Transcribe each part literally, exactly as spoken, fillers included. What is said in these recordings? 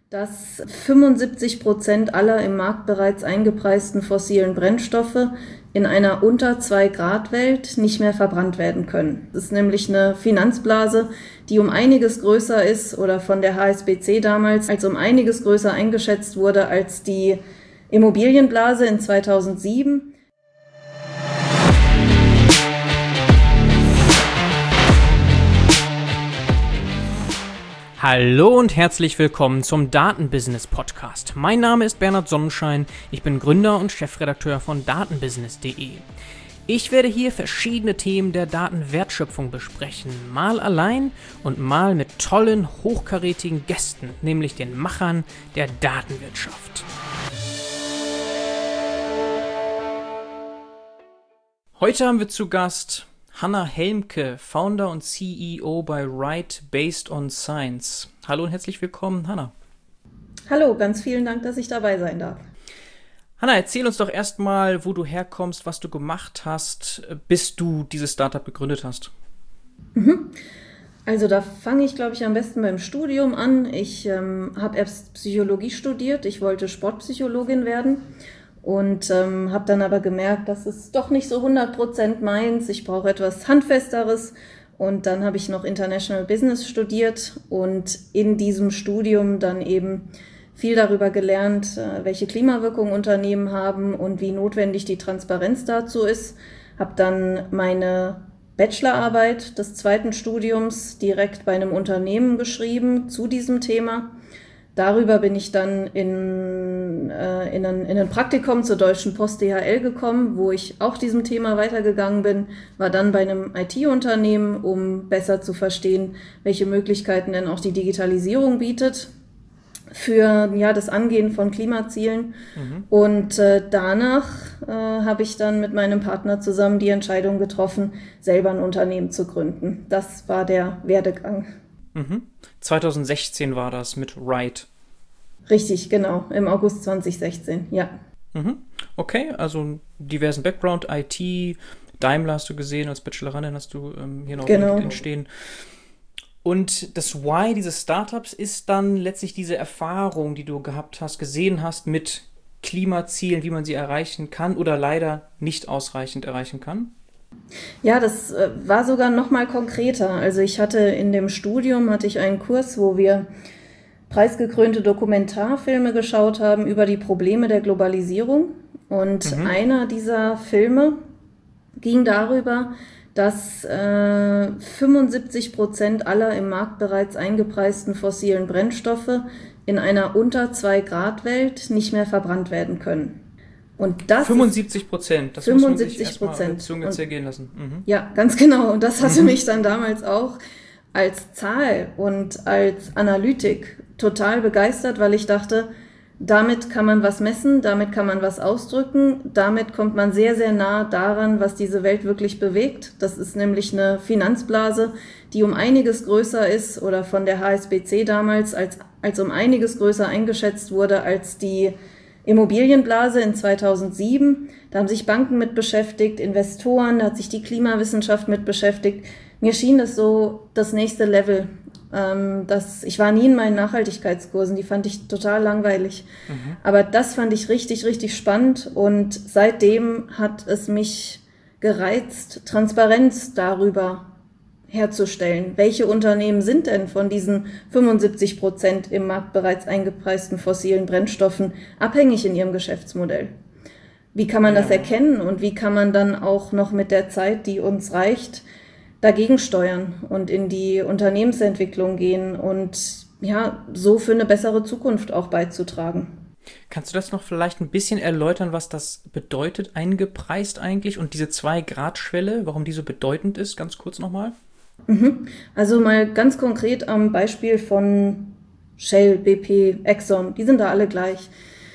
dass fünfundsiebzig Prozent aller im Markt bereits eingepreisten fossilen Brennstoffe in einer unter zwei Grad Welt nicht mehr verbrannt werden können. Das ist nämlich eine Finanzblase, die um einiges größer ist oder von der H S B C damals als um einiges größer eingeschätzt wurde als die Immobilienblase in zweitausendsieben. Hallo und herzlich willkommen zum Datenbusiness Podcast. Mein Name ist Bernhard Sonnenschein, ich bin Gründer und Chefredakteur von datenbusiness punkt de. Ich werde hier verschiedene Themen der Datenwertschöpfung besprechen, mal allein und mal mit tollen, hochkarätigen Gästen, nämlich den Machern der Datenwirtschaft. Heute haben wir zu Gast Hanna Helmke, Founder und C E O bei Right Based on Science. Hallo und herzlich willkommen, Hanna. Hallo, ganz vielen Dank, dass ich dabei sein darf. Hanna, erzähl uns doch erstmal, wo du herkommst, was du gemacht hast, bis du dieses Startup gegründet hast. Mhm. Also da fange ich, glaube ich, am besten beim Studium an. Ich ähm, habe erst Psychologie studiert, ich wollte Sportpsychologin werden. Und ähm, habe dann aber gemerkt, das ist doch nicht so hundert Prozent meins. Ich brauche etwas Handfesteres. Und dann habe ich noch International Business studiert und in diesem Studium dann eben viel darüber gelernt, äh, welche Klimawirkung Unternehmen haben und wie notwendig die Transparenz dazu ist. Habe dann meine Bachelorarbeit des zweiten Studiums direkt bei einem Unternehmen geschrieben zu diesem Thema. Darüber bin ich dann in, äh, in, ein, in ein Praktikum zur Deutschen Post D H L gekommen, wo ich auch diesem Thema weitergegangen bin, war dann bei einem I T-Unternehmen, um besser zu verstehen, welche Möglichkeiten denn auch die Digitalisierung bietet für ja, das Angehen von Klimazielen. Mhm. Und äh, danach äh, habe ich dann mit meinem Partner zusammen die Entscheidung getroffen, selber ein Unternehmen zu gründen. Das war der Werdegang. Mhm. zweitausendsechzehn war das mit Right. Richtig, genau, im August zweitausendsechzehn, ja. Mhm. Okay, also einen diversen Background, I T, Daimler hast du gesehen, als Bachelorin hast du ähm, hier noch genau. entstehen. Und das Why dieses Startups ist dann letztlich diese Erfahrung, die du gehabt hast, gesehen hast mit Klimazielen, wie man sie erreichen kann oder leider nicht ausreichend erreichen kann? Ja, das äh, war sogar noch mal konkreter. Also ich hatte in dem Studium, hatte ich einen Kurs, wo wir preisgekrönte Dokumentarfilme geschaut haben über die Probleme der Globalisierung. Und mhm. einer dieser Filme ging darüber, dass äh, fünfundsiebzig Prozent aller im Markt bereits eingepreisten fossilen Brennstoffe in einer unter zwei Grad Welt nicht mehr verbrannt werden können. Und das fünfundsiebzig Prozent, das fünfundsiebzig muss man sich erstmal auf der Zunge und, zergehen lassen. Mhm. Ja, ganz genau. Und das hatte mich dann damals auch als Zahl und als Analytik total begeistert, weil ich dachte, damit kann man was messen, damit kann man was ausdrücken, damit kommt man sehr, sehr nah daran, was diese Welt wirklich bewegt. Das ist nämlich eine Finanzblase, die um einiges größer ist oder von der H S B C damals als, als um einiges größer eingeschätzt wurde als die Immobilienblase in zweitausendsieben. Da haben sich Banken mit beschäftigt, Investoren, da hat sich die Klimawissenschaft mit beschäftigt. Mir schien das so das nächste Level. Ähm, das, ich war nie in meinen Nachhaltigkeitskursen, die fand ich total langweilig. Mhm. Aber das fand ich richtig, richtig spannend und seitdem hat es mich gereizt, Transparenz darüber herzustellen. Welche Unternehmen sind denn von diesen fünfundsiebzig Prozent im Markt bereits eingepreisten fossilen Brennstoffen abhängig in ihrem Geschäftsmodell? Wie kann man ja. das erkennen und wie kann man dann auch noch mit der Zeit, die uns reicht, dagegen steuern und in die Unternehmensentwicklung gehen und ja, so für eine bessere Zukunft auch beizutragen? Kannst du das noch vielleicht ein bisschen erläutern, was das bedeutet, eingepreist eigentlich und diese zwei Grad Schwelle, warum die so bedeutend ist, ganz kurz nochmal? Also mal ganz konkret am Beispiel von Shell, B P, Exxon, die sind da alle gleich.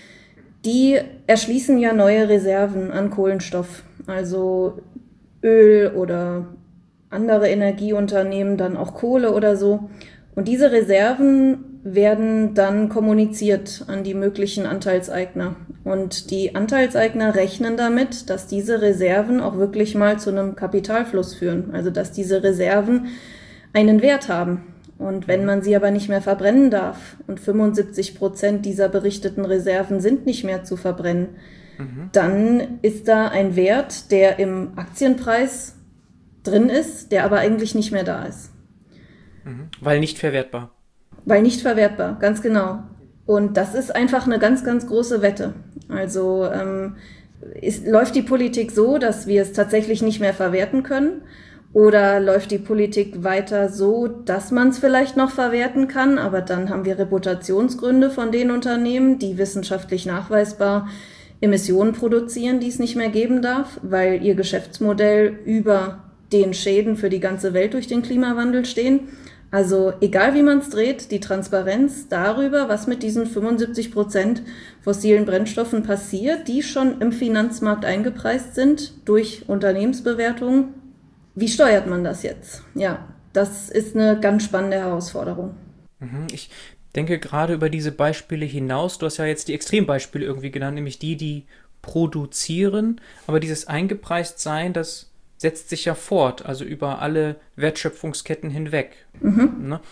Die erschließen ja neue Reserven an Kohlenstoff, also Öl oder andere Energieunternehmen, dann auch Kohle oder so. Und diese Reserven werden dann kommuniziert an die möglichen Anteilseigner. Und die Anteilseigner rechnen damit, dass diese Reserven auch wirklich mal zu einem Kapitalfluss führen. Also dass diese Reserven einen Wert haben. Und wenn man sie aber nicht mehr verbrennen darf und fünfundsiebzig Prozent dieser berichteten Reserven sind nicht mehr zu verbrennen, mhm. dann ist da ein Wert, der im Aktienpreis drin ist, der aber eigentlich nicht mehr da ist. Mhm. Weil nicht verwertbar. Weil nicht verwertbar, ganz genau. Und das ist einfach eine ganz, ganz große Wette. Also ähm, ist, läuft die Politik so, dass wir es tatsächlich nicht mehr verwerten können? Oder läuft die Politik weiter so, dass man es vielleicht noch verwerten kann, aber dann haben wir Reputationsgründe von den Unternehmen, die wissenschaftlich nachweisbar Emissionen produzieren, die es nicht mehr geben darf, weil ihr Geschäftsmodell über den Schäden für die ganze Welt durch den Klimawandel stehen. Also egal wie man es dreht, die Transparenz darüber, was mit diesen fünfundsiebzig Prozent fossilen Brennstoffen passiert, die schon im Finanzmarkt eingepreist sind durch Unternehmensbewertungen. Wie steuert man das jetzt? Ja, das ist eine ganz spannende Herausforderung. Ich denke gerade über diese Beispiele hinaus. Du hast ja jetzt die Extrembeispiele irgendwie genannt, nämlich die, die produzieren. Aber dieses Eingepreistsein, das setzt sich ja fort, also über alle Wertschöpfungsketten hinweg. Mhm. Ne?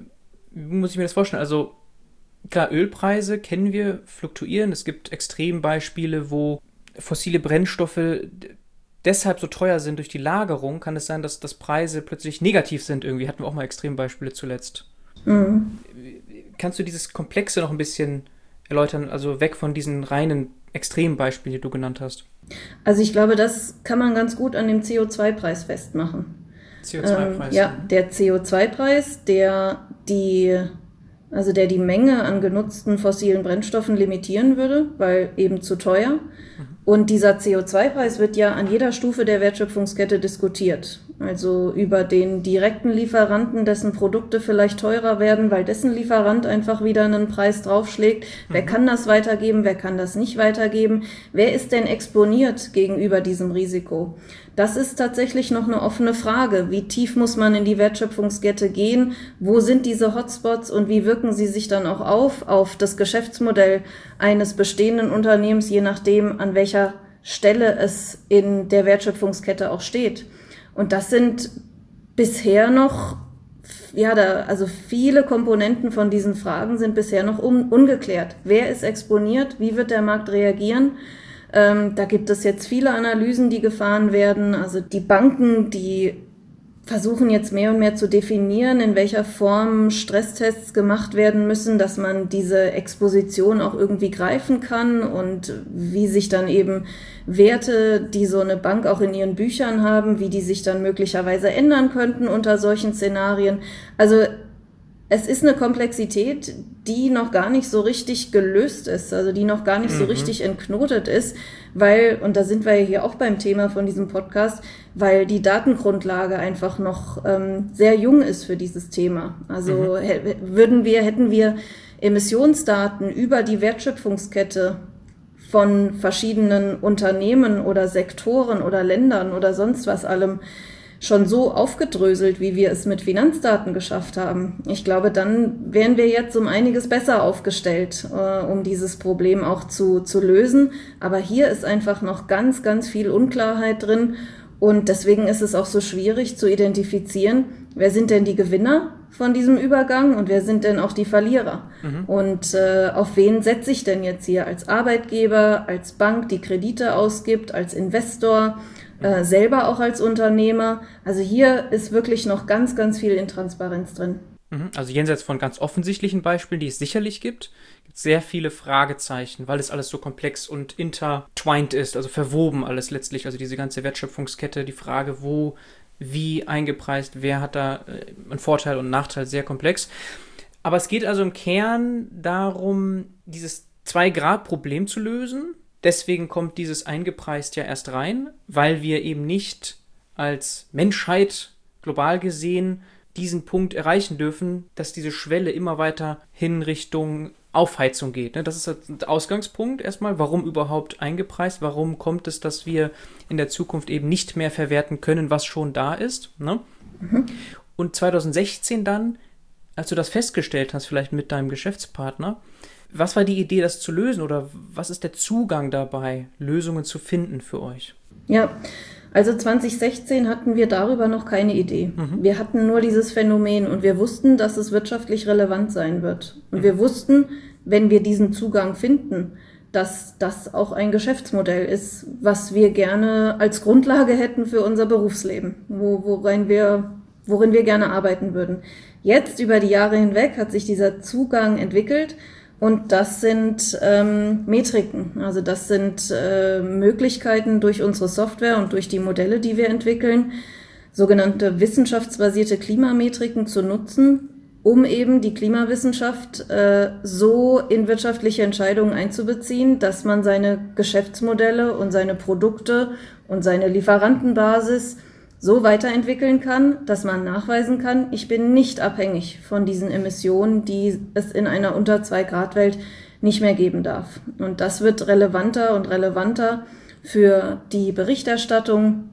Wie muss ich mir das vorstellen? Also klar, Ölpreise kennen wir, fluktuieren. Es gibt Extrembeispiele, wo fossile Brennstoffe deshalb so teuer sind durch die Lagerung. Kann es sein, dass, dass Preise plötzlich negativ sind irgendwie? Hatten wir auch mal Extrembeispiele zuletzt. Mhm. Kannst du dieses Komplexe noch ein bisschen erläutern, also weg von diesen reinen Extrembeispielen, die du genannt hast? Also ich glaube, das kann man ganz gut an dem C O zwei Preis festmachen. C O zwei Preis? Ähm, ja, der C O zwei Preis, der die, also der die Menge an genutzten fossilen Brennstoffen limitieren würde, weil eben zu teuer. Mhm. Und dieser C O zwei Preis wird ja an jeder Stufe der Wertschöpfungskette diskutiert. Also über den direkten Lieferanten, dessen Produkte vielleicht teurer werden, weil dessen Lieferant einfach wieder einen Preis draufschlägt. Mhm. Wer kann das weitergeben, wer kann das nicht weitergeben? Wer ist denn exponiert gegenüber diesem Risiko? Das ist tatsächlich noch eine offene Frage. Wie tief muss man in die Wertschöpfungskette gehen? Wo sind diese Hotspots und wie wirken sie sich dann auch auf, auf das Geschäftsmodell eines bestehenden Unternehmens, je nachdem, an welcher Stelle es in der Wertschöpfungskette auch steht? Und das sind bisher noch, ja, da, also viele Komponenten von diesen Fragen sind bisher noch un, ungeklärt. Wer ist exponiert? Wie wird der Markt reagieren? Ähm, da gibt es jetzt viele Analysen, die gefahren werden. Also die Banken, die versuchen jetzt mehr und mehr zu definieren, in welcher Form Stresstests gemacht werden müssen, dass man diese Exposition auch irgendwie greifen kann und wie sich dann eben Werte, die so eine Bank auch in ihren Büchern haben, wie die sich dann möglicherweise ändern könnten unter solchen Szenarien. Also es ist eine Komplexität, die noch gar nicht so richtig gelöst ist, also die noch gar nicht mhm. so richtig entknotet ist, weil, und da sind wir ja hier auch beim Thema von diesem Podcast, weil die Datengrundlage einfach noch ähm, sehr jung ist für dieses Thema. Also mhm. h- würden wir, hätten wir Emissionsdaten über die Wertschöpfungskette von verschiedenen Unternehmen oder Sektoren oder Ländern oder sonst was allem schon so aufgedröselt, wie wir es mit Finanzdaten geschafft haben. Ich glaube, dann wären wir jetzt um einiges besser aufgestellt, äh, um dieses Problem auch zu, zu lösen. Aber hier ist einfach noch ganz, ganz viel Unklarheit drin. Und deswegen ist es auch so schwierig zu identifizieren, wer sind denn die Gewinner von diesem Übergang und wer sind denn auch die Verlierer? Mhm. Und äh, auf wen setze ich denn jetzt hier als Arbeitgeber, als Bank, die Kredite ausgibt, als Investor, Äh, selber auch als Unternehmer. Also hier ist wirklich noch ganz, ganz viel Intransparenz drin. Also jenseits von ganz offensichtlichen Beispielen, die es sicherlich gibt, gibt es sehr viele Fragezeichen, weil es alles so komplex und intertwined ist, also verwoben alles letztlich, also diese ganze Wertschöpfungskette, die Frage, wo, wie eingepreist, wer hat da äh, einen Vorteil und einen Nachteil, sehr komplex. Aber es geht also im Kern darum, dieses Zwei-Grad-Problem zu lösen. Deswegen kommt dieses eingepreist ja erst rein, weil wir eben nicht als Menschheit global gesehen diesen Punkt erreichen dürfen, dass diese Schwelle immer weiter hin Richtung Aufheizung geht. Das ist der Ausgangspunkt erstmal. Warum überhaupt eingepreist? Warum kommt es, dass wir in der Zukunft eben nicht mehr verwerten können, was schon da ist? Mhm. Und zwanzig sechzehn dann, als du das festgestellt hast, vielleicht mit deinem Geschäftspartner, was war die Idee, das zu lösen oder was ist der Zugang dabei, Lösungen zu finden für euch? Ja, Also zwanzig sechzehn hatten wir darüber noch keine Idee. Mhm. Wir hatten nur dieses Phänomen und wir wussten, dass es wirtschaftlich relevant sein wird. Und mhm. wir wussten, wenn wir diesen Zugang finden, dass das auch ein Geschäftsmodell ist, was wir gerne als Grundlage hätten für unser Berufsleben, wo, worin wir, worin wir gerne arbeiten würden. Jetzt, über die Jahre hinweg, hat sich dieser Zugang entwickelt und das sind ähm, Metriken. Also das sind äh, Möglichkeiten durch unsere Software und durch die Modelle, die wir entwickeln, sogenannte wissenschaftsbasierte Klimametriken zu nutzen, um eben die Klimawissenschaft äh, so in wirtschaftliche Entscheidungen einzubeziehen, dass man seine Geschäftsmodelle und seine Produkte und seine Lieferantenbasis so weiterentwickeln kann, dass man nachweisen kann, ich bin nicht abhängig von diesen Emissionen, die es in einer unter zwei Grad Welt nicht mehr geben darf. Und das wird relevanter und relevanter für die Berichterstattung,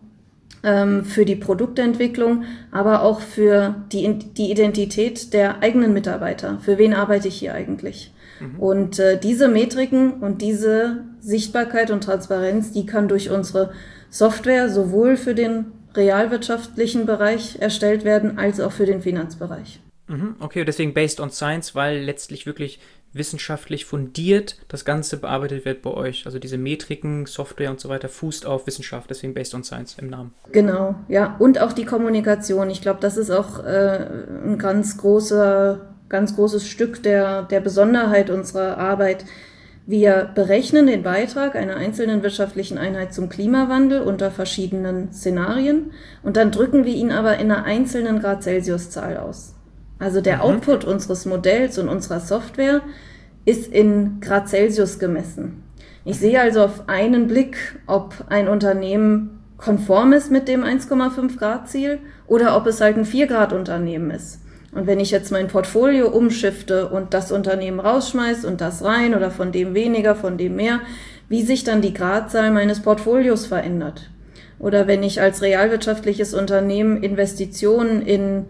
für die Produktentwicklung, aber auch für die, die Identität der eigenen Mitarbeiter. Für wen arbeite ich hier eigentlich? Mhm. Und äh, diese Metriken und diese Sichtbarkeit und Transparenz, die kann durch unsere Software sowohl für den realwirtschaftlichen Bereich erstellt werden, als auch für den Finanzbereich. Mhm. Okay, deswegen based on science, weil letztlich wirklich wissenschaftlich fundiert das Ganze bearbeitet wird bei euch. Also diese Metriken, Software und so weiter fußt auf Wissenschaft, deswegen based on science im Namen. Genau, ja. Und auch die Kommunikation. Ich glaube, das ist auch äh, ein ganz großer, ganz großes Stück der, der Besonderheit unserer Arbeit. Wir berechnen den Beitrag einer einzelnen wirtschaftlichen Einheit zum Klimawandel unter verschiedenen Szenarien und dann drücken wir ihn aber in einer einzelnen Grad Celsius-Zahl aus. Also der mhm. Output unseres Modells und unserer Software ist in Grad Celsius gemessen. Ich sehe also auf einen Blick, ob ein Unternehmen konform ist mit dem eins Komma fünf Grad Ziel oder ob es halt ein vier Grad Unternehmen ist. Und wenn ich jetzt mein Portfolio umschifte und das Unternehmen rausschmeiße und das rein oder von dem weniger, von dem mehr, wie sich dann die Gradzahl meines Portfolios verändert. Oder wenn ich als realwirtschaftliches Unternehmen Investitionen in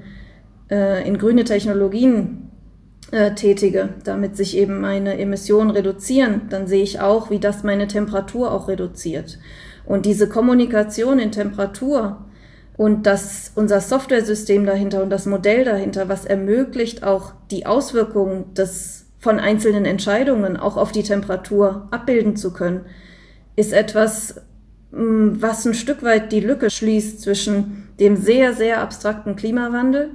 in grüne Technologien äh, tätige, damit sich eben meine Emissionen reduzieren, dann sehe ich auch, wie das meine Temperatur auch reduziert. Und diese Kommunikation in Temperatur und das, unser Softwaresystem dahinter und das Modell dahinter, was ermöglicht auch die Auswirkungen des, von einzelnen Entscheidungen auch auf die Temperatur abbilden zu können, ist etwas, was ein Stück weit die Lücke schließt zwischen dem sehr, sehr abstrakten Klimawandel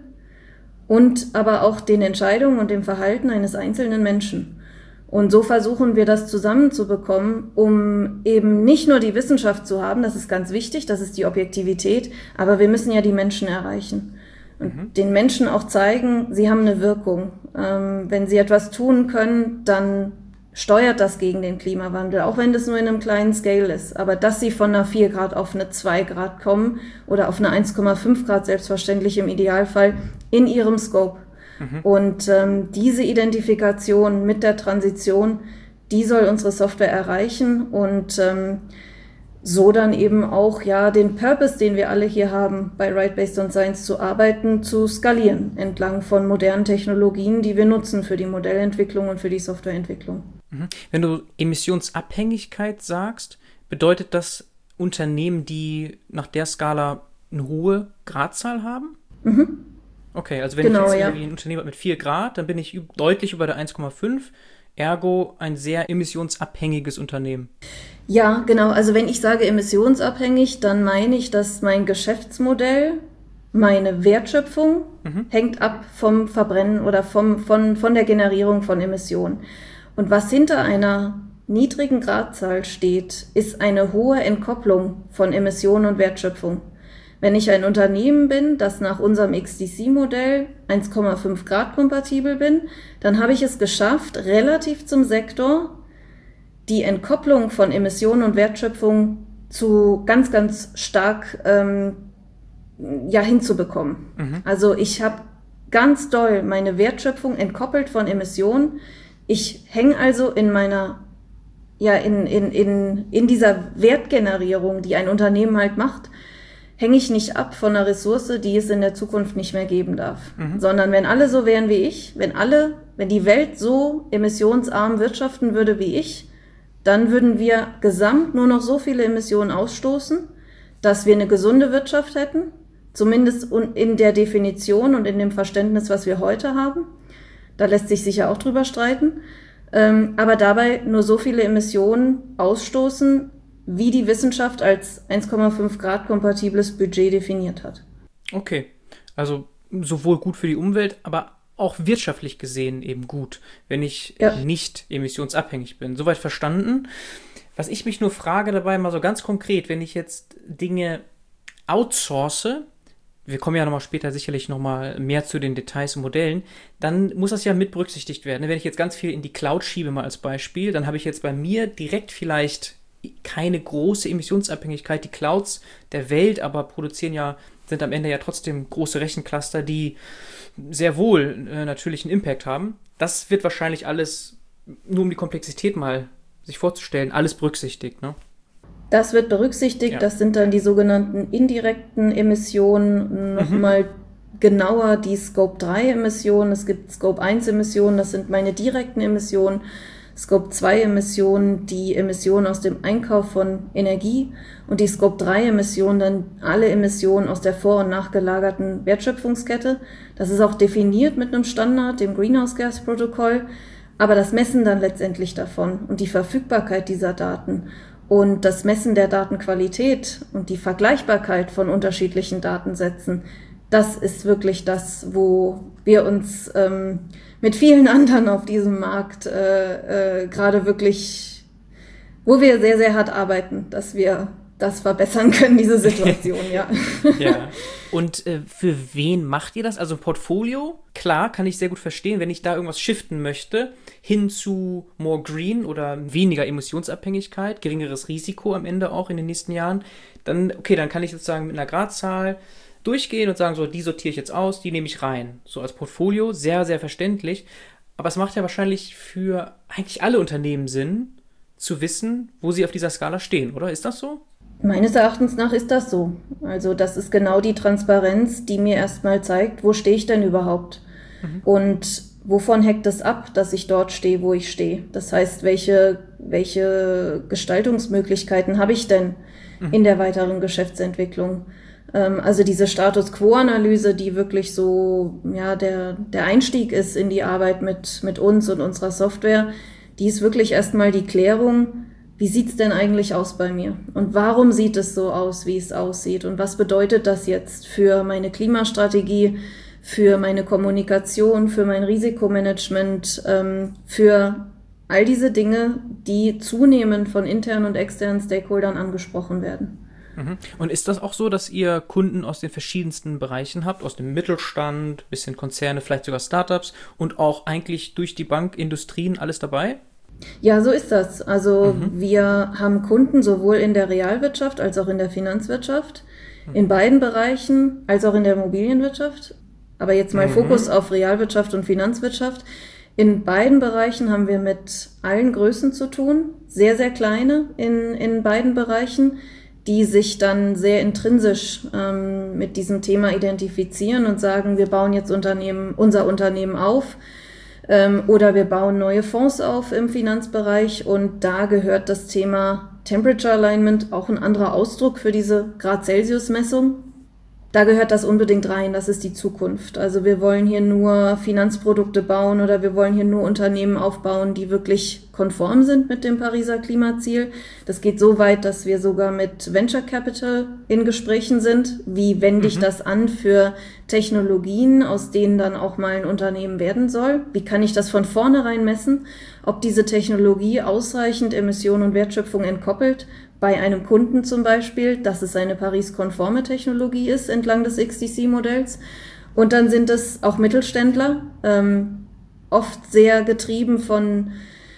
und aber auch den Entscheidungen und dem Verhalten eines einzelnen Menschen. Und so versuchen wir das zusammenzubekommen, um eben nicht nur die Wissenschaft zu haben, das ist ganz wichtig, das ist die Objektivität, aber wir müssen ja die Menschen erreichen. Und mhm. den Menschen auch zeigen, sie haben eine Wirkung. Ähm, wenn sie etwas tun können, dann steuert das gegen den Klimawandel, auch wenn das nur in einem kleinen Scale ist. Aber dass sie von einer vier Grad auf eine zwei Grad kommen oder auf eine eins Komma fünf Grad selbstverständlich im Idealfall in ihrem Scope. Mhm. Und ähm, diese Identifikation mit der Transition, die soll unsere Software erreichen und ähm, so dann eben auch ja den Purpose, den wir alle hier haben, bei Right Based on Science zu arbeiten, zu skalieren entlang von modernen Technologien, die wir nutzen für die Modellentwicklung und für die Softwareentwicklung. Wenn du Emissionsabhängigkeit sagst, bedeutet das Unternehmen, die nach der Skala eine hohe Gradzahl haben? Mhm. Okay, also wenn genau, ich jetzt ja. ein Unternehmen habe mit vier Grad, dann bin ich deutlich über der eins Komma fünf, ergo ein sehr emissionsabhängiges Unternehmen. Ja, genau. Also wenn ich sage emissionsabhängig, dann meine ich, dass mein Geschäftsmodell, meine Wertschöpfung mhm. hängt ab vom Verbrennen oder vom, von, von der Generierung von Emissionen. Und was hinter einer niedrigen Gradzahl steht, ist eine hohe Entkopplung von Emissionen und Wertschöpfung. Wenn ich ein Unternehmen bin, das nach unserem X D C-Modell eins Komma fünf Grad kompatibel bin, dann habe ich es geschafft, relativ zum Sektor die Entkopplung von Emissionen und Wertschöpfung zu ganz, ganz stark ähm, ja, hinzubekommen. Mhm. Also ich habe ganz doll meine Wertschöpfung entkoppelt von Emissionen. Ich hänge also in meiner, ja, in, in, in, in dieser Wertgenerierung, die ein Unternehmen halt macht, hänge ich nicht ab von einer Ressource, die es in der Zukunft nicht mehr geben darf. Mhm. Sondern wenn alle so wären wie ich, wenn alle, wenn die Welt so emissionsarm wirtschaften würde wie ich, dann würden wir gesamt nur noch so viele Emissionen ausstoßen, dass wir eine gesunde Wirtschaft hätten, zumindest in der Definition und in dem Verständnis, was wir heute haben. Da lässt sich sicher auch drüber streiten. Ähm, aber dabei nur so viele Emissionen ausstoßen, wie die Wissenschaft als eins Komma fünf Grad kompatibles Budget definiert hat. Okay, also sowohl gut für die Umwelt, aber auch wirtschaftlich gesehen eben gut, wenn ich ja. nicht emissionsabhängig bin. Soweit verstanden. Was ich mich nur frage dabei, mal so ganz konkret, wenn ich jetzt Dinge outsource, wir kommen ja nochmal später sicherlich nochmal mehr zu den Details und Modellen, dann muss das ja mit berücksichtigt werden. Wenn ich jetzt ganz viel in die Cloud schiebe, mal als Beispiel, dann habe ich jetzt bei mir direkt vielleicht keine große Emissionsabhängigkeit. Die Clouds der Welt aber produzieren ja, sind am Ende ja trotzdem große Rechencluster, die sehr wohl äh, natürlich einen Impact haben. Das wird wahrscheinlich alles, nur um die Komplexität mal sich vorzustellen, alles berücksichtigt, ne? Das wird berücksichtigt, ja. Das sind dann die sogenannten indirekten Emissionen, nochmal mhm. genauer die Scope drei Emissionen, es gibt Scope eins Emissionen, das sind meine direkten Emissionen, Scope zwei Emissionen, die Emissionen aus dem Einkauf von Energie und die Scope drei Emissionen, dann alle Emissionen aus der vor- und nachgelagerten Wertschöpfungskette. Das ist auch definiert mit einem Standard, dem Greenhouse Gas Protokoll, aber das Messen dann letztendlich davon und die Verfügbarkeit dieser Daten und das Messen der Datenqualität und die Vergleichbarkeit von unterschiedlichen Datensätzen, das ist wirklich das, wo wir uns ähm, mit vielen anderen auf diesem Markt äh, äh, gerade wirklich, wo wir sehr, sehr hart arbeiten, dass wir das verbessern können, diese Situation, ja. Ja. Und äh, für wen macht ihr das? Also ein Portfolio, klar, kann ich sehr gut verstehen, wenn ich da irgendwas shiften möchte, hin zu more green oder weniger Emissionsabhängigkeit, geringeres Risiko am Ende auch in den nächsten Jahren, dann, okay, dann kann ich sozusagen mit einer Gradzahl durchgehen und sagen, so, die sortiere ich jetzt aus, die nehme ich rein. So als Portfolio, sehr, sehr verständlich. Aber es macht ja wahrscheinlich für eigentlich alle Unternehmen Sinn, zu wissen, wo sie auf dieser Skala stehen, oder? Ist das so? Meines Erachtens nach ist das so. Also das ist genau die Transparenz, die mir erstmal zeigt, wo stehe ich denn überhaupt? Mhm. Und wovon hängt es ab, dass ich dort stehe, wo ich stehe? Das heißt, welche, welche Gestaltungsmöglichkeiten habe ich denn mhm. in der weiteren Geschäftsentwicklung? Ähm, also diese Status-Quo-Analyse, die wirklich so ja der, der Einstieg ist in die Arbeit mit, mit uns und unserer Software, die ist wirklich erstmal die Klärung, wie sieht's denn eigentlich aus bei mir? Und warum sieht es so aus, wie es aussieht? Und was bedeutet das jetzt für meine Klimastrategie, für meine Kommunikation, für mein Risikomanagement, ähm, für all diese Dinge, die zunehmend von internen und externen Stakeholdern angesprochen werden. Und ist das auch so, dass ihr Kunden aus den verschiedensten Bereichen habt, aus dem Mittelstand, bisschen Konzerne, vielleicht sogar Startups und auch eigentlich durch die Bank, Industrien, alles dabei? Ja, so ist das. Also mhm. wir haben Kunden sowohl in der Realwirtschaft als auch in der Finanzwirtschaft, mhm. in beiden Bereichen, als auch in der Immobilienwirtschaft. Aber jetzt mal mhm. Fokus auf Realwirtschaft und Finanzwirtschaft. In beiden Bereichen haben wir mit allen Größen zu tun, sehr, sehr kleine in, in beiden Bereichen, die sich dann sehr intrinsisch ähm, mit diesem Thema identifizieren und sagen, wir bauen jetzt Unternehmen, unser Unternehmen auf ähm, oder wir bauen neue Fonds auf im Finanzbereich und da gehört das Thema Temperature Alignment, auch ein anderer Ausdruck für diese Grad-Celsius-Messung. Da gehört das unbedingt rein, das ist die Zukunft. Also wir wollen hier nur Finanzprodukte bauen oder wir wollen hier nur Unternehmen aufbauen, die wirklich konform sind mit dem Pariser Klimaziel. Das geht so weit, dass wir sogar mit Venture Capital in Gesprächen sind. Wie wende ich mhm. das an für Technologien, aus denen dann auch mal ein Unternehmen werden soll? Wie kann ich das von vornherein messen, ob diese Technologie ausreichend Emissionen und Wertschöpfung entkoppelt? Bei einem Kunden zum Beispiel, dass es eine Paris-konforme Technologie ist, entlang des X T C-Modells. Und dann sind es auch Mittelständler, ähm, oft sehr getrieben von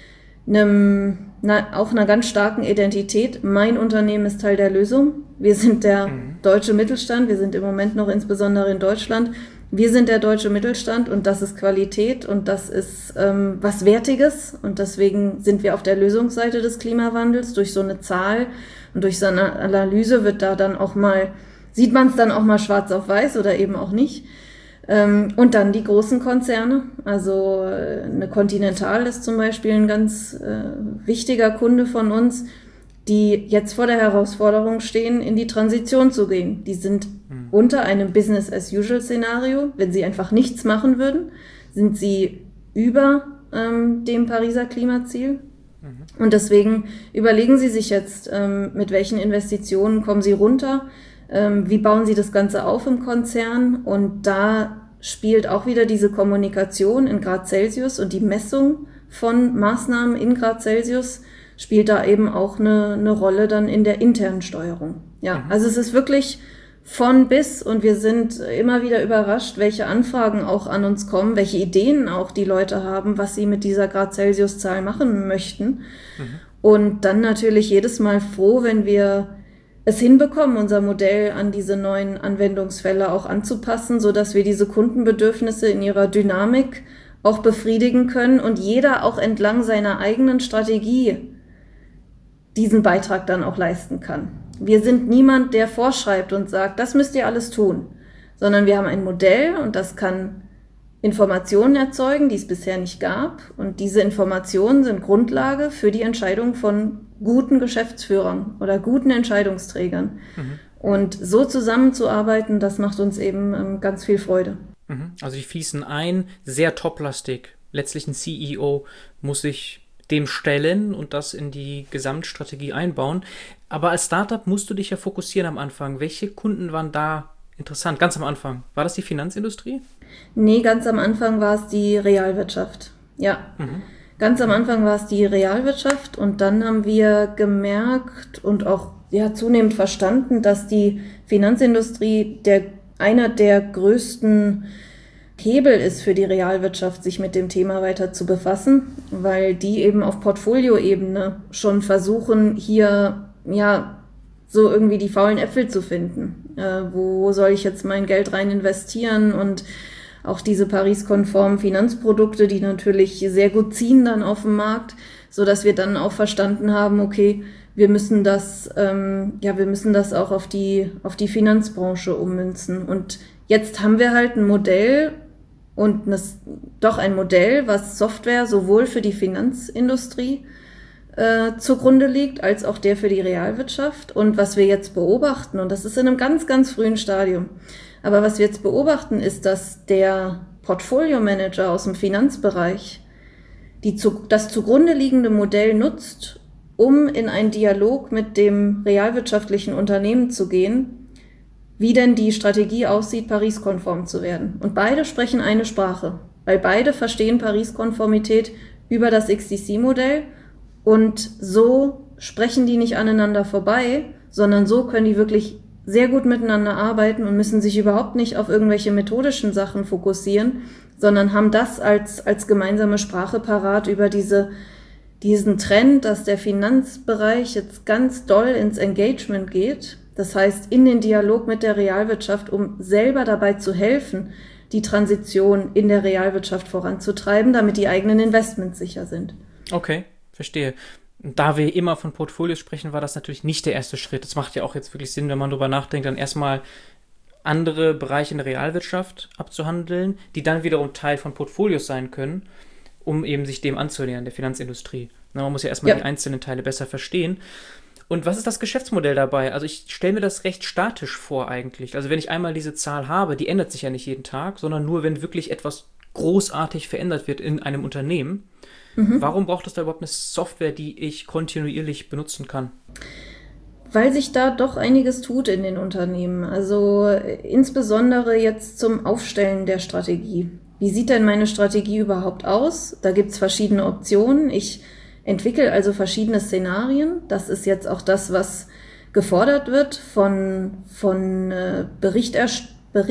einem, na, auch einer ganz starken Identität. Mein Unternehmen ist Teil der Lösung. Wir sind der mhm. deutsche Mittelstand. Wir sind im Moment noch insbesondere in Deutschland. Wir sind der deutsche Mittelstand und das ist Qualität und das ist ähm, was Wertiges und deswegen sind wir auf der Lösungsseite des Klimawandels. Durch so eine Zahl und durch so eine Analyse wird da dann auch mal, sieht man es dann auch mal schwarz auf weiß oder eben auch nicht. Ähm, und dann die großen Konzerne, also äh, eine Continental ist zum Beispiel ein ganz äh, wichtiger Kunde von uns, die jetzt vor der Herausforderung stehen, in die Transition zu gehen. Die sind mhm. unter einem Business-as-usual-Szenario. Wenn sie einfach nichts machen würden, sind sie über ähm, dem Pariser Klimaziel. Mhm. Und deswegen überlegen sie sich jetzt, ähm, mit welchen Investitionen kommen sie runter, ähm, wie bauen sie das Ganze auf im Konzern. Und da spielt auch wieder diese Kommunikation in Grad Celsius und die Messung von Maßnahmen in Grad Celsius spielt da eben auch eine, eine Rolle dann in der internen Steuerung. Ja, mhm. also es ist wirklich von bis und wir sind immer wieder überrascht, welche Anfragen auch an uns kommen, welche Ideen auch die Leute haben, was sie mit dieser Grad Celsius-Zahl machen möchten. Mhm. Und dann natürlich jedes Mal froh, wenn wir es hinbekommen, unser Modell an diese neuen Anwendungsfälle auch anzupassen, sodass wir diese Kundenbedürfnisse in ihrer Dynamik auch befriedigen können und jeder auch entlang seiner eigenen Strategie diesen Beitrag dann auch leisten kann. Wir sind niemand, der vorschreibt und sagt, das müsst ihr alles tun, sondern wir haben ein Modell und das kann Informationen erzeugen, die es bisher nicht gab. Und diese Informationen sind Grundlage für die Entscheidung von guten Geschäftsführern oder guten Entscheidungsträgern. Mhm. Und so zusammenzuarbeiten, das macht uns eben ähm, ganz viel Freude. Mhm. Also die fließen ein, sehr toplastig. Letztlich ein C E O muss sich dem stellen und das in die Gesamtstrategie einbauen. Aber als Startup musst du dich ja fokussieren am Anfang. Welche Kunden waren da interessant? Ganz am Anfang. War das die Finanzindustrie? Nee, ganz am Anfang war es die Realwirtschaft. Ja, mhm. ganz am Anfang war es die Realwirtschaft und dann haben wir gemerkt und auch ja, zunehmend verstanden, dass die Finanzindustrie der, einer der größten Hebel ist für die Realwirtschaft, sich mit dem Thema weiter zu befassen, weil die eben auf Portfolioebene schon versuchen, hier ja so irgendwie die faulen Äpfel zu finden. Äh, wo soll ich jetzt mein Geld rein investieren? Und auch diese Paris-konformen Finanzprodukte, die natürlich sehr gut ziehen dann auf dem Markt, so dass wir dann auch verstanden haben, okay, wir müssen das, ähm, ja, wir müssen das auch auf die auf die Finanzbranche ummünzen. Und jetzt haben wir halt ein Modell. Und das, doch ein Modell, was Software sowohl für die Finanzindustrie äh, zugrunde liegt, als auch der für die Realwirtschaft. Und was wir jetzt beobachten, und das ist in einem ganz, ganz frühen Stadium, aber was wir jetzt beobachten, ist, dass der Portfolio-Manager aus dem Finanzbereich die zu, das zugrunde liegende Modell nutzt, um in einen Dialog mit dem realwirtschaftlichen Unternehmen zu gehen, wie denn die Strategie aussieht, Paris-konform zu werden. Und beide sprechen eine Sprache, weil beide verstehen Paris-Konformität über das X D C-Modell und so sprechen die nicht aneinander vorbei, sondern so können die wirklich sehr gut miteinander arbeiten und müssen sich überhaupt nicht auf irgendwelche methodischen Sachen fokussieren, sondern haben das als, als gemeinsame Sprache parat über diese, diesen Trend, dass der Finanzbereich jetzt ganz doll ins Engagement geht. Das heißt, in den Dialog mit der Realwirtschaft, um selber dabei zu helfen, die Transition in der Realwirtschaft voranzutreiben, damit die eigenen Investments sicher sind. Okay, verstehe. Da wir immer von Portfolios sprechen, war das natürlich nicht der erste Schritt. Das macht ja auch jetzt wirklich Sinn, wenn man darüber nachdenkt, dann erstmal andere Bereiche in der Realwirtschaft abzuhandeln, die dann wiederum Teil von Portfolios sein können, um eben sich dem anzunähern, der Finanzindustrie. Na, man muss ja erstmal ja. die einzelnen Teile besser verstehen. Und was ist das Geschäftsmodell dabei? Also ich stelle mir das recht statisch vor eigentlich. Also wenn ich einmal diese Zahl habe, die ändert sich ja nicht jeden Tag, sondern nur, wenn wirklich etwas großartig verändert wird in einem Unternehmen. Mhm. Warum braucht es da überhaupt eine Software, die ich kontinuierlich benutzen kann? Weil sich da doch einiges tut in den Unternehmen. Also insbesondere jetzt zum Aufstellen der Strategie. Wie sieht denn meine Strategie überhaupt aus? Da gibt es verschiedene Optionen. Ich entwickle also verschiedene Szenarien. Das ist jetzt auch das, was gefordert wird von, von äh, Berichterst-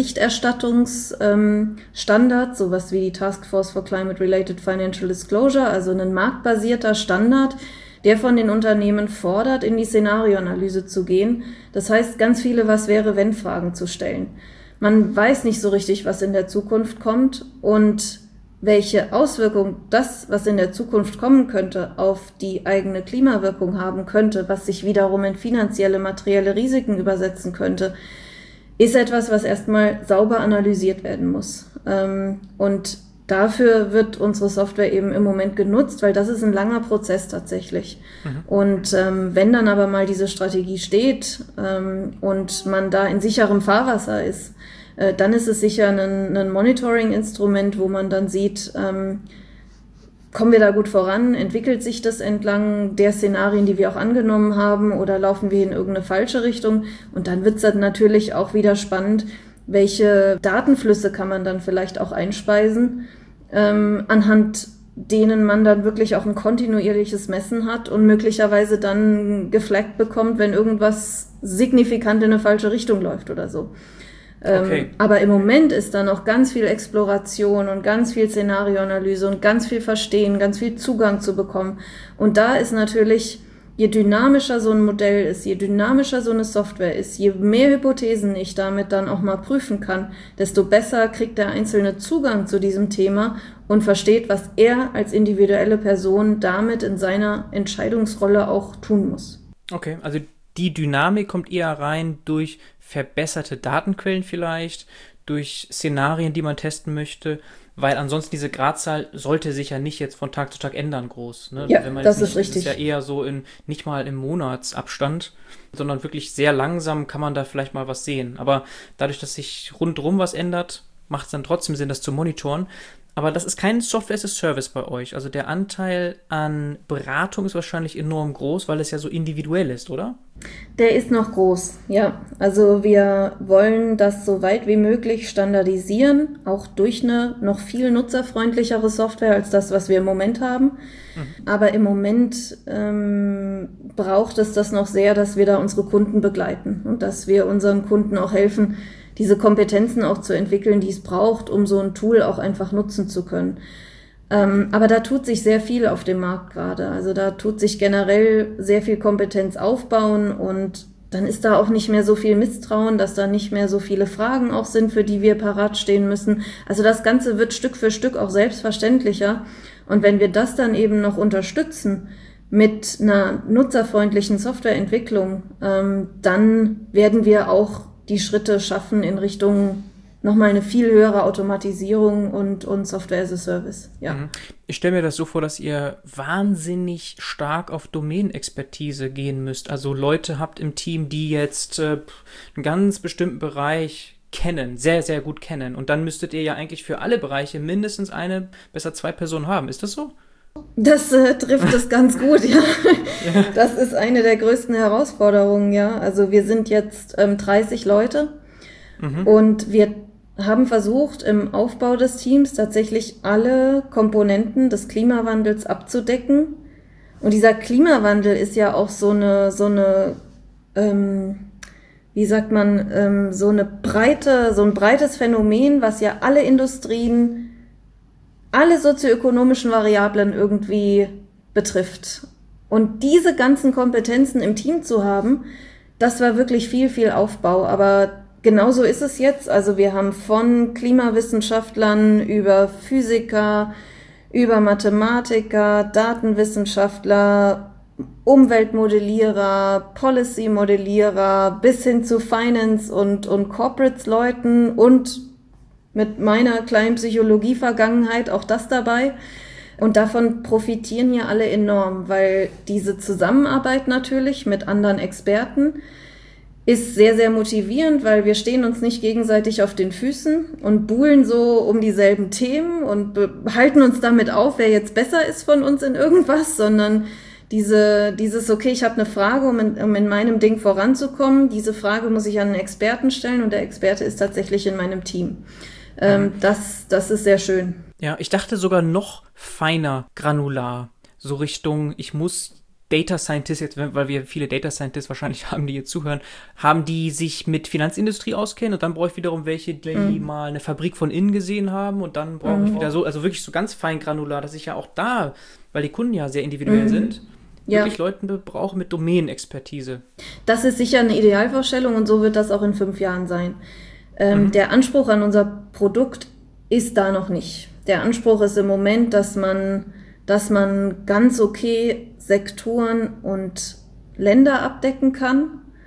Berichterstattungsstandards, ähm, sowas wie die Task Force for Climate-Related Financial Disclosure, also ein marktbasierter Standard, der von den Unternehmen fordert, in die Szenarioanalyse zu gehen. Das heißt, ganz viele Was-wäre-wenn-Fragen zu stellen. Man weiß nicht so richtig, was in der Zukunft kommt und welche Auswirkungen das, was in der Zukunft kommen könnte, auf die eigene Klimawirkung haben könnte, was sich wiederum in finanzielle, materielle Risiken übersetzen könnte, ist etwas, was erstmal sauber analysiert werden muss. Und dafür wird unsere Software eben im Moment genutzt, weil das ist ein langer Prozess tatsächlich. Mhm. Und ähm, wenn dann aber mal diese Strategie steht ähm, und man da in sicherem Fahrwasser ist, äh, dann ist es sicher ein, ein Monitoring-Instrument, wo man dann sieht, ähm, kommen wir da gut voran, entwickelt sich das entlang der Szenarien, die wir auch angenommen haben, oder laufen wir in irgendeine falsche Richtung? Und dann wird es dann natürlich auch wieder spannend, welche Datenflüsse kann man dann vielleicht auch einspeisen, ähm, anhand denen man dann wirklich auch ein kontinuierliches Messen hat und möglicherweise dann geflaggt bekommt, wenn irgendwas signifikant in eine falsche Richtung läuft oder so. Okay. Ähm, aber im Moment ist da noch ganz viel Exploration und ganz viel Szenarioanalyse und ganz viel Verstehen, ganz viel Zugang zu bekommen. Und da ist natürlich, je dynamischer so ein Modell ist, je dynamischer so eine Software ist, je mehr Hypothesen ich damit dann auch mal prüfen kann, desto besser kriegt der Einzelne Zugang zu diesem Thema und versteht, was er als individuelle Person damit in seiner Entscheidungsrolle auch tun muss. Okay, also die Dynamik kommt eher rein durch verbesserte Datenquellen vielleicht, durch Szenarien, die man testen möchte, weil ansonsten diese Gradzahl sollte sich ja nicht jetzt von Tag zu Tag ändern groß. Ne? Ja, Wenn man das nicht, ist richtig. Das ist ja eher so in nicht mal im Monatsabstand, sondern wirklich sehr langsam kann man da vielleicht mal was sehen. Aber dadurch, dass sich rundherum was ändert, macht es dann trotzdem Sinn, das zu monitoren. Aber das ist kein Software as a Service bei euch. Also der Anteil an Beratung ist wahrscheinlich enorm groß, weil es ja so individuell ist, oder? Der ist noch groß, ja. Also wir wollen das so weit wie möglich standardisieren, auch durch eine noch viel nutzerfreundlichere Software als das, was wir im Moment haben. Mhm. Aber im Moment ähm, braucht es das noch sehr, dass wir da unsere Kunden begleiten und dass wir unseren Kunden auch helfen, diese Kompetenzen auch zu entwickeln, die es braucht, um so ein Tool auch einfach nutzen zu können. Ähm, aber da tut sich sehr viel auf dem Markt gerade. Also da tut sich generell sehr viel Kompetenz aufbauen und dann ist da auch nicht mehr so viel Misstrauen, dass da nicht mehr so viele Fragen auch sind, für die wir parat stehen müssen. Also das Ganze wird Stück für Stück auch selbstverständlicher. Und wenn wir das dann eben noch unterstützen mit einer nutzerfreundlichen Softwareentwicklung, ähm, dann werden wir auch die Schritte schaffen in Richtung nochmal eine viel höhere Automatisierung und, und Software as a Service. Ja. Ich stelle mir das so vor, dass ihr wahnsinnig stark auf Domänenexpertise gehen müsst. Also Leute habt im Team, die jetzt äh, einen ganz bestimmten Bereich kennen, sehr, sehr gut kennen. Und dann müsstet ihr ja eigentlich für alle Bereiche mindestens eine, besser zwei Personen haben. Ist das so? Das äh, trifft es ganz gut, ja. Ja. Das ist eine der größten Herausforderungen, ja. Also wir sind jetzt ähm, dreißig Leute mhm. und wir haben versucht, im Aufbau des Teams tatsächlich alle Komponenten des Klimawandels abzudecken. Und dieser Klimawandel ist ja auch so eine, so eine, ähm, wie sagt man, ähm, so eine breite, so ein breites Phänomen, was ja alle Industrien, alle sozioökonomischen Variablen irgendwie betrifft. Und diese ganzen Kompetenzen im Team zu haben, das war wirklich viel, viel Aufbau. Aber genauso ist es jetzt. Also wir haben von Klimawissenschaftlern über Physiker, über Mathematiker, Datenwissenschaftler, Umweltmodellierer, Policy-Modellierer bis hin zu Finance- und, und Corporates-Leuten und mit meiner kleinen Psychologie-Vergangenheit auch das dabei. Und davon profitieren hier alle enorm, weil diese Zusammenarbeit natürlich mit anderen Experten ist sehr, sehr motivierend, weil wir stehen uns nicht gegenseitig auf den Füßen und buhlen so um dieselben Themen und halten uns damit auf, wer jetzt besser ist von uns in irgendwas, sondern diese, dieses, okay, ich habe eine Frage, um in, um in meinem Ding voranzukommen, diese Frage muss ich an einen Experten stellen und der Experte ist tatsächlich in meinem Team. Ähm, das, das ist sehr schön. Ja, ich dachte sogar noch feiner granular, so Richtung, ich muss Data Scientists, jetzt, weil wir viele Data Scientists wahrscheinlich haben, die jetzt zuhören, haben, die sich mit Finanzindustrie auskennen und dann brauche ich wiederum welche, die mhm. mal eine Fabrik von innen gesehen haben und dann brauche mhm. ich wieder so, also wirklich so ganz fein granular, dass ich ja auch da, weil die Kunden ja sehr individuell mhm. sind, wirklich ja. Leute brauche mit Domänenexpertise. Das ist sicher eine Idealvorstellung und so wird das auch in fünf Jahren sein. Ähm, mhm. Der Anspruch an unser Produkt ist da noch nicht. Der Anspruch ist im Moment, dass man, dass man ganz okay Sektoren und Länder abdecken kann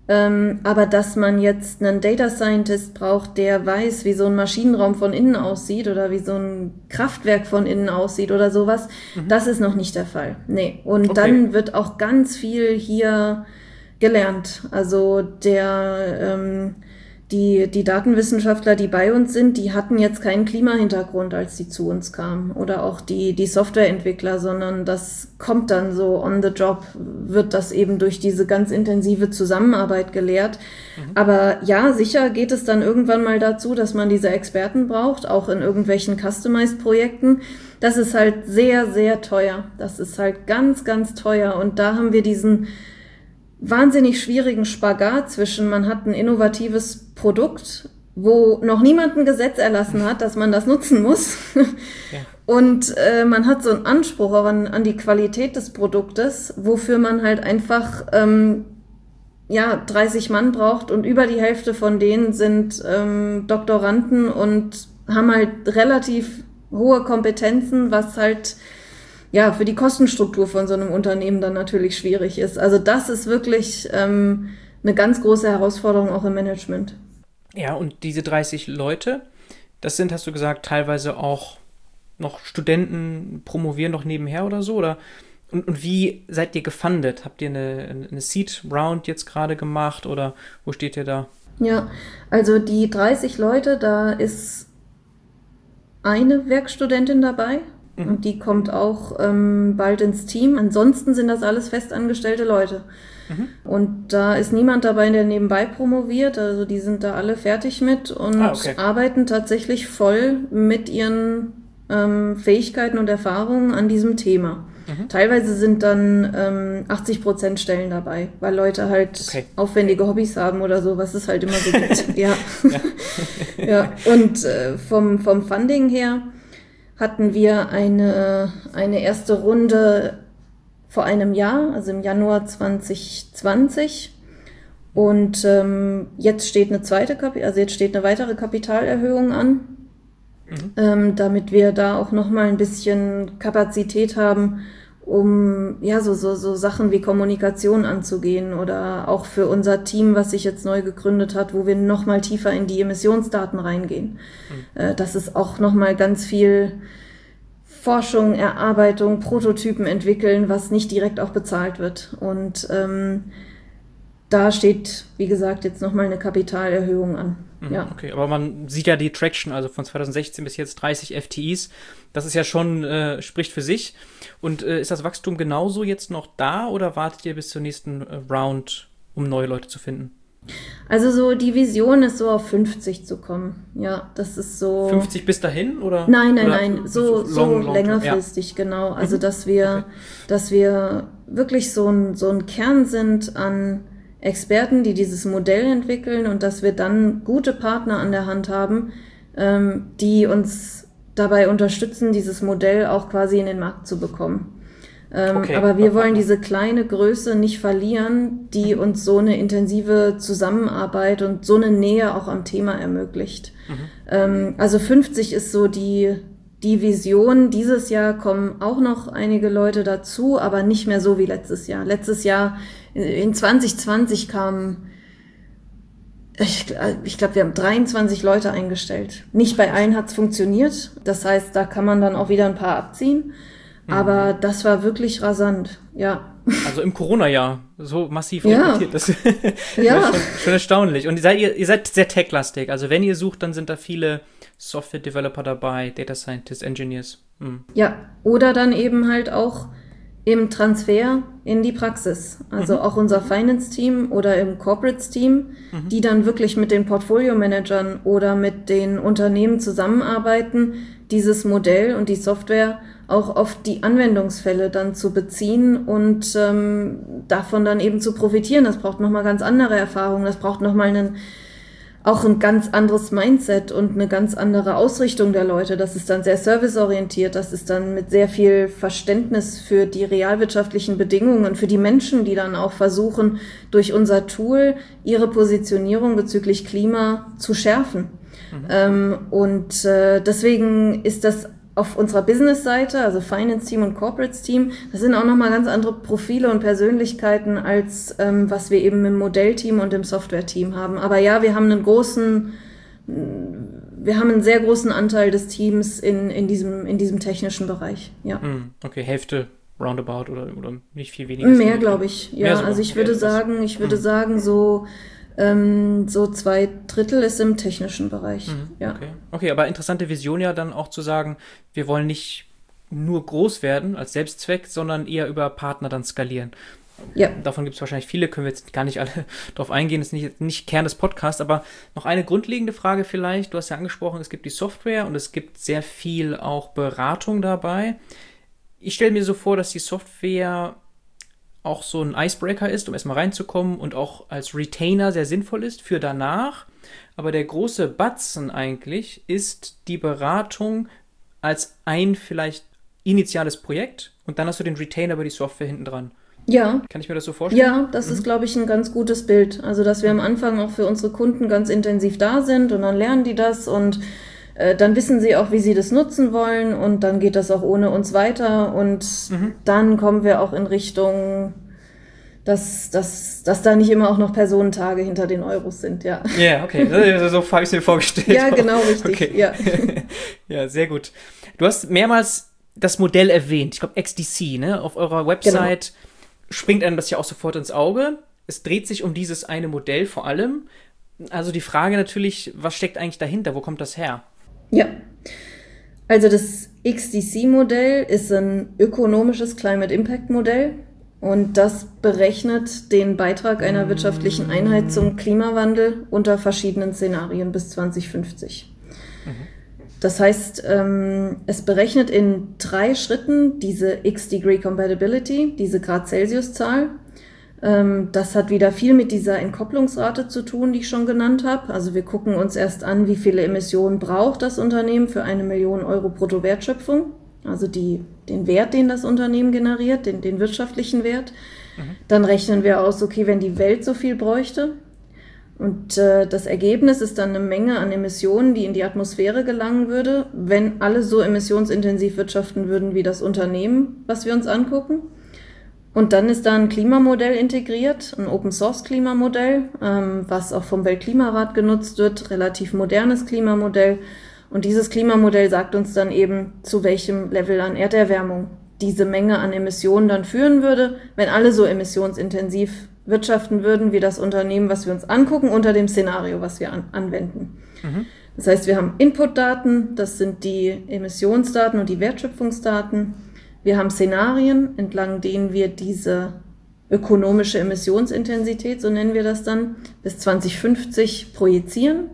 Ähm, aber dass man jetzt einen Data Scientist braucht, der weiß, wie so ein Maschinenraum von innen aussieht oder wie so ein Kraftwerk von innen aussieht oder sowas, mhm. das ist noch nicht der Fall. Nee. Und okay. dann wird auch ganz viel hier gelernt. Also der, ähm, die, die Datenwissenschaftler, die bei uns sind, die hatten jetzt keinen Klimahintergrund, als die zu uns kamen. Oder auch die, die Softwareentwickler, sondern das kommt dann so on the job, wird das eben durch diese ganz intensive Zusammenarbeit gelehrt. Mhm. Aber ja, sicher geht es dann irgendwann mal dazu, dass man diese Experten braucht, auch in irgendwelchen Customized-Projekten. Das ist halt sehr, sehr teuer. Das ist halt ganz, ganz teuer. Und da haben wir diesen wahnsinnig schwierigen Spagat zwischen, man hat ein innovatives Produkt, wo noch niemand ein Gesetz erlassen hat, dass man das nutzen muss. Ja. Und äh, man hat so einen Anspruch auch an, an die Qualität des Produktes, wofür man halt einfach ähm, ja dreißig Mann braucht und über die Hälfte von denen sind ähm, Doktoranden und haben halt relativ hohe Kompetenzen, was halt ja, für die Kostenstruktur von so einem Unternehmen dann natürlich schwierig ist. Also das ist wirklich ähm, eine ganz große Herausforderung auch im Management. Ja, und diese dreißig Leute, das sind, hast du gesagt, teilweise auch noch Studenten, promovieren noch nebenher oder so? Oder und, und wie seid ihr gefundet? Habt ihr eine, eine Seed-Round jetzt gerade gemacht oder wo steht ihr da? Ja, also die dreißig Leute, da ist eine Werkstudentin dabei. Und die kommt auch ähm, bald ins Team. Ansonsten sind das alles festangestellte Leute. Mhm. Und da ist niemand dabei, der nebenbei promoviert. Also die sind da alle fertig mit und ah, okay. arbeiten tatsächlich voll mit ihren ähm, Fähigkeiten und Erfahrungen an diesem Thema. Mhm. Teilweise sind dann ähm, achtzig Prozent Stellen dabei, weil Leute halt okay. aufwendige Hobbys haben oder so, was es halt immer so gibt. ja. ja. ja. Und äh, vom, vom Funding her hatten wir eine, eine erste Runde vor einem Jahr, also im Januar zwanzig zwanzig. Und ähm, jetzt steht eine zweite, Kapi- also jetzt steht eine weitere Kapitalerhöhung an, mhm. ähm, damit wir da auch nochmal ein bisschen Kapazität haben, um ja so, so, so Sachen wie Kommunikation anzugehen oder auch für unser Team, was sich jetzt neu gegründet hat, wo wir nochmal tiefer in die Emissionsdaten reingehen. Mhm. Äh, das ist auch nochmal ganz viel Forschung, Erarbeitung, Prototypen entwickeln, was nicht direkt auch bezahlt wird. Und ähm, da steht, wie gesagt, jetzt nochmal eine Kapitalerhöhung an. Mhm, ja. Okay, aber man sieht ja die Traction, also von zwanzig sechzehn bis jetzt dreißig F T Es. Das ist ja schon, äh, spricht für sich. Und äh, ist das Wachstum genauso jetzt noch da oder wartet ihr bis zur nächsten äh, Round, um neue Leute zu finden? Also so die Vision ist so auf fünfzig zu kommen. Ja, das ist so. fünfzig bis dahin oder? Nein, nein, oder nein, so, so, long, so long längerfristig, ja. genau. Also dass wir, okay. dass wir wirklich so ein, so ein Kern sind an Experten, die dieses Modell entwickeln und dass wir dann gute Partner an der Hand haben, ähm, die uns dabei unterstützen, dieses Modell auch quasi in den Markt zu bekommen. Ähm, okay. Aber wir wollen diese kleine Größe nicht verlieren, die uns so eine intensive Zusammenarbeit und so eine Nähe auch am Thema ermöglicht. Mhm. Ähm, also fünfzig ist so die, die Vision. Dieses Jahr kommen auch noch einige Leute dazu, aber nicht mehr so wie letztes Jahr. Letztes Jahr in zwanzig zwanzig kamen, ich, ich glaube, wir haben dreiundzwanzig Leute eingestellt. Nicht bei allen hat es funktioniert. Das heißt, da kann man dann auch wieder ein paar abziehen. Aber mhm. das war wirklich rasant, ja. Also im Corona-Jahr so massiv ja. rekrutiert. Das ja. ist schon, schon erstaunlich. Und ihr seid, ihr, ihr seid sehr tech-lastig. Also wenn ihr sucht, dann sind da viele Software-Developer dabei, Data Scientists, Engineers. Mhm. Ja, oder dann eben halt auch im Transfer in die Praxis. Also mhm. auch unser Finance-Team oder im Corporates-Team, mhm. die dann wirklich mit den Portfolio-Managern oder mit den Unternehmen zusammenarbeiten, dieses Modell und die Software auch auf die Anwendungsfälle dann zu beziehen und ähm, davon dann eben zu profitieren. Das braucht nochmal ganz andere Erfahrungen, das braucht nochmal einen, auch ein ganz anderes Mindset und eine ganz andere Ausrichtung der Leute. Das ist dann sehr serviceorientiert, das ist dann mit sehr viel Verständnis für die realwirtschaftlichen Bedingungen, für die Menschen, die dann auch versuchen, durch unser Tool ihre Positionierung bezüglich Klima zu schärfen. Mhm. Ähm, und äh, deswegen ist das auf unserer Business-Seite, also Finance-Team und Corporates-Team, das sind auch nochmal ganz andere Profile und Persönlichkeiten, als ähm, was wir eben im Modellteam und im Software-Team haben. Aber ja, wir haben einen großen, wir haben einen sehr großen Anteil des Teams in, in, diesem, in diesem technischen Bereich. Ja. Okay, Hälfte roundabout oder, oder nicht viel weniger? Mehr, glaube ich. Ja, also ich würde ja, sagen, ich würde hm. sagen, so Ähm, so zwei Drittel ist im technischen Bereich. Mhm, ja. Okay. okay, aber interessante Vision ja dann auch zu sagen, wir wollen nicht nur groß werden als Selbstzweck, sondern eher über Partner dann skalieren. Ja. Davon gibt es wahrscheinlich viele, können wir jetzt gar nicht alle drauf eingehen, das ist nicht, nicht Kern des Podcasts, aber noch eine grundlegende Frage vielleicht, du hast ja angesprochen, es gibt die Software und es gibt sehr viel auch Beratung dabei. Ich stelle mir so vor, dass die Software auch so ein Icebreaker ist, um erstmal reinzukommen und auch als Retainer sehr sinnvoll ist für danach. Aber der große Batzen eigentlich ist die Beratung als ein vielleicht initiales Projekt und dann hast du den Retainer über die Software hinten dran. Ja. Kann ich mir das so vorstellen? Ja, das mhm. ist, glaube ich, ein ganz gutes Bild. Also, dass wir am Anfang auch für unsere Kunden ganz intensiv da sind und dann lernen die das und äh, dann wissen sie auch, wie sie das nutzen wollen und dann geht das auch ohne uns weiter und mhm. dann kommen wir auch in Richtung, dass, dass, dass da nicht immer auch noch Personentage hinter den Euros sind, ja. Ja, yeah, okay, so habe ich es mir vorgestellt. Ja, genau, richtig, okay. ja. Ja, sehr gut. Du hast mehrmals das Modell erwähnt, ich glaube X D C, ne? Auf eurer Website genau. Springt einem das ja auch sofort ins Auge. Es dreht sich um dieses eine Modell vor allem. Also die Frage natürlich, was steckt eigentlich dahinter? Wo kommt das her? Ja, also das X D C-Modell ist ein ökonomisches Climate Impact Modell und das berechnet den Beitrag einer wirtschaftlichen Einheit zum Klimawandel unter verschiedenen Szenarien bis zwanzig fünfzig. Mhm. Das heißt, ähm, es berechnet in drei Schritten diese X-Degree Compatibility, diese Grad-Celsius-Zahl. Ähm, das hat wieder viel mit dieser Entkopplungsrate zu tun, die ich schon genannt habe. Also wir gucken uns erst an, wie viele Emissionen braucht das Unternehmen für eine Million Euro Bruttowertschöpfung. Also die, den Wert, den das Unternehmen generiert, den, den wirtschaftlichen Wert. Mhm. Dann rechnen wir aus, okay, wenn die Welt so viel bräuchte. Und äh, das Ergebnis ist dann eine Menge an Emissionen, die in die Atmosphäre gelangen würde, wenn alle so emissionsintensiv wirtschaften würden wie das Unternehmen, was wir uns angucken. Und dann ist da ein Klimamodell integriert, ein Open-Source-Klimamodell, ähm, was auch vom Weltklimarat genutzt wird, relativ modernes Klimamodell. Und dieses Klimamodell sagt uns dann eben, zu welchem Level an Erderwärmung diese Menge an Emissionen dann führen würde, wenn alle so emissionsintensiv wirtschaften würden wie das Unternehmen, was wir uns angucken, unter dem Szenario, was wir an, anwenden. Mhm. Das heißt, wir haben Inputdaten, das sind die Emissionsdaten und die Wertschöpfungsdaten. Wir haben Szenarien, entlang denen wir diese ökonomische Emissionsintensität, so nennen wir das dann, bis zwanzig fünfzig projizieren.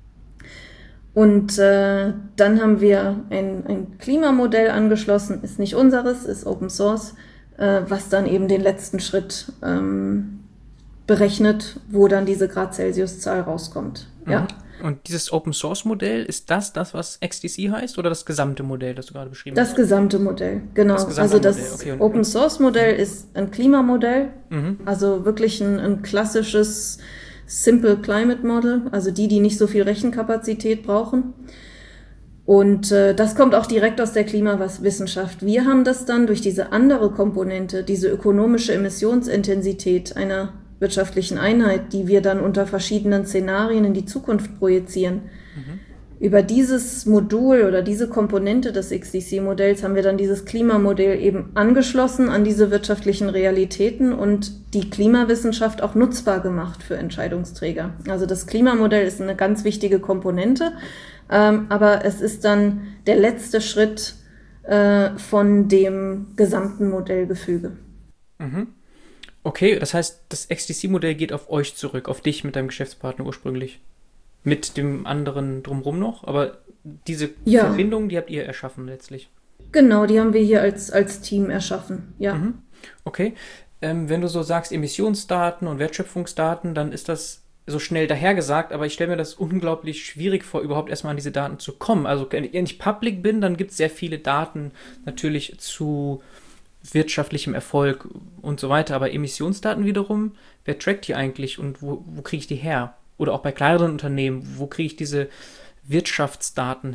Und äh, dann haben wir ein, ein Klimamodell angeschlossen, ist nicht unseres, ist Open Source, äh, was dann eben den letzten Schritt ähm, berechnet, wo dann diese Grad-Celsius-Zahl rauskommt. Mhm. Ja. Und dieses Open-Source-Modell, ist das das, was X D C heißt, oder das gesamte Modell, das du gerade beschrieben das hast? Das gesamte Modell, genau. Das gesamte also das okay. Open-Source-Modell ist ein Klimamodell, mhm. also wirklich ein, ein klassisches Simple Climate Model, also die, die nicht so viel Rechenkapazität brauchen. Und äh, das kommt auch direkt aus der Klimawissenschaft. Wir haben das dann durch diese andere Komponente, diese ökonomische Emissionsintensität einer wirtschaftlichen Einheit, die wir dann unter verschiedenen Szenarien in die Zukunft projizieren. Mhm. Über dieses Modul oder diese Komponente des X D C-Modells haben wir dann dieses Klimamodell eben angeschlossen an diese wirtschaftlichen Realitäten und die Klimawissenschaft auch nutzbar gemacht für Entscheidungsträger. Also das Klimamodell ist eine ganz wichtige Komponente, ähm, aber es ist dann der letzte Schritt äh, von dem gesamten Modellgefüge. Mhm. Okay, das heißt, das X D C-Modell geht auf euch zurück, auf dich mit deinem Geschäftspartner ursprünglich. Mit dem anderen drumherum noch, aber diese ja. Verbindung, die habt ihr erschaffen letztlich. Genau, die haben wir hier als, als Team erschaffen, ja. Mhm. Okay, ähm, wenn du so sagst Emissionsdaten und Wertschöpfungsdaten, dann ist das so schnell dahergesagt, aber ich stelle mir das unglaublich schwierig vor, überhaupt erstmal an diese Daten zu kommen. Also wenn ich public bin, dann gibt es sehr viele Daten natürlich zu wirtschaftlichem Erfolg und so weiter, aber Emissionsdaten wiederum, wer trackt die eigentlich und wo, wo kriege ich die her? Oder auch bei kleineren Unternehmen, wo kriege ich diese Wirtschaftsdaten her?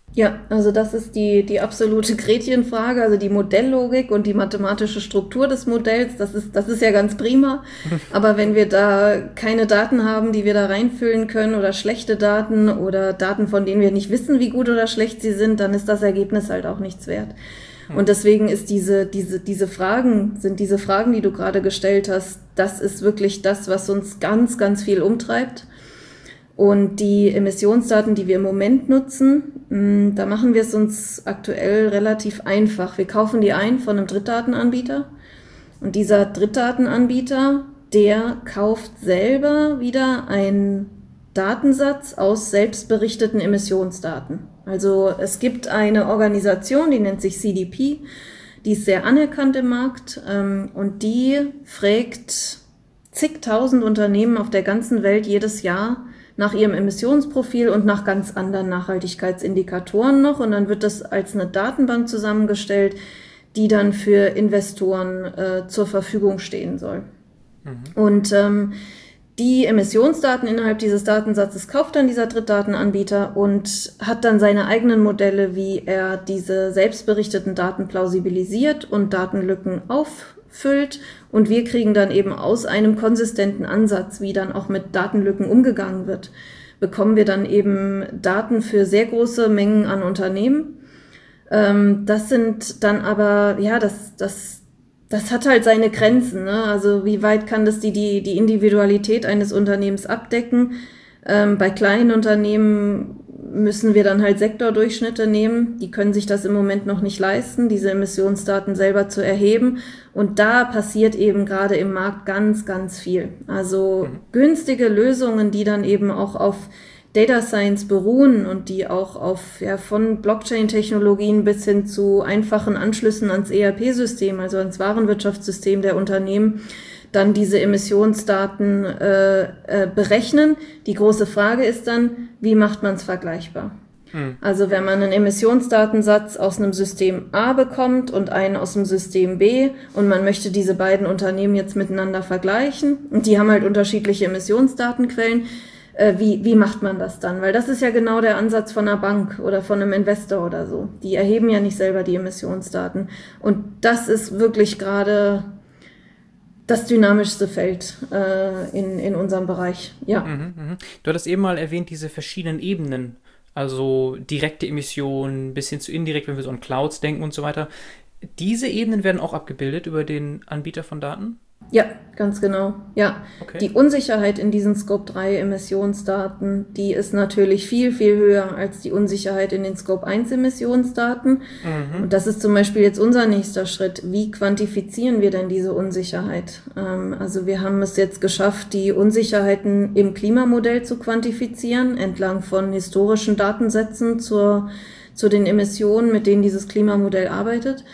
Ja, also das ist die, die absolute Gretchenfrage, also die Modelllogik und die mathematische Struktur des Modells, das ist, das ist ja ganz prima. Aber wenn wir da keine Daten haben, die wir da reinfüllen können oder schlechte Daten oder Daten, von denen wir nicht wissen, wie gut oder schlecht sie sind, dann ist das Ergebnis halt auch nichts wert. Und deswegen ist diese, diese, diese Fragen, sind diese Fragen, die du gerade gestellt hast, das ist wirklich das, was uns ganz, ganz viel umtreibt. Und die Emissionsdaten, die wir im Moment nutzen, da machen wir es uns aktuell relativ einfach. Wir kaufen die ein von einem Drittdatenanbieter und dieser Drittdatenanbieter, der kauft selber wieder einen Datensatz aus selbstberichteten Emissionsdaten. Also es gibt eine Organisation, die nennt sich C D P, die ist sehr anerkannt im Markt und die fragt zigtausend Unternehmen auf der ganzen Welt jedes Jahr nach ihrem Emissionsprofil und nach ganz anderen Nachhaltigkeitsindikatoren noch. Und dann wird das als eine Datenbank zusammengestellt, die dann für Investoren äh, zur Verfügung stehen soll. Mhm. Und ähm, die Emissionsdaten innerhalb dieses Datensatzes kauft dann dieser Drittdatenanbieter und hat dann seine eigenen Modelle, wie er diese selbstberichteten Daten plausibilisiert und Datenlücken auffüllt. Und wir kriegen dann eben aus einem konsistenten Ansatz, wie dann auch mit Datenlücken umgegangen wird, bekommen wir dann eben Daten für sehr große Mengen an Unternehmen. Ähm, das sind dann aber, ja, das, das, das hat halt seine Grenzen, ne? Also wie weit kann das die, die, die Individualität eines Unternehmens abdecken? Ähm, bei kleinen Unternehmen müssen wir dann halt Sektordurchschnitte nehmen. Die können sich das im Moment noch nicht leisten, diese Emissionsdaten selber zu erheben. Und da passiert eben gerade im Markt ganz, ganz viel. Also mhm. günstige Lösungen, die dann eben auch auf Data Science beruhen und die auch auf, ja, von Blockchain-Technologien bis hin zu einfachen Anschlüssen ans E R P-System, also ans Warenwirtschaftssystem der Unternehmen, dann diese Emissionsdaten äh, äh, berechnen. Die große Frage ist dann, wie macht man es vergleichbar? Hm. Also wenn man einen Emissionsdatensatz aus einem System A bekommt und einen aus dem System B und man möchte diese beiden Unternehmen jetzt miteinander vergleichen und die haben halt unterschiedliche Emissionsdatenquellen, äh, wie, wie macht man das dann? Weil das ist ja genau der Ansatz von einer Bank oder von einem Investor oder so. Die erheben ja nicht selber die Emissionsdaten. Und das ist wirklich gerade das dynamischste Feld äh, in, in unserem Bereich, ja. Mhm, mh. Du hattest eben mal erwähnt, diese verschiedenen Ebenen, also direkte Emissionen bis hin zu indirekt, wenn wir so an Clouds denken und so weiter. Diese Ebenen werden auch abgebildet über den Anbieter von Daten? Ja, ganz genau, ja. Okay. Die Unsicherheit in diesen Scope drei Emissionsdaten, die ist natürlich viel, viel höher als die Unsicherheit in den Scope eins Emissionsdaten. Mhm. Und das ist zum Beispiel jetzt unser nächster Schritt. Wie quantifizieren wir denn diese Unsicherheit? Ähm, also wir haben es jetzt geschafft, die Unsicherheiten im Klimamodell zu quantifizieren, entlang von historischen Datensätzen zur, zu den Emissionen, mit denen dieses Klimamodell arbeitet.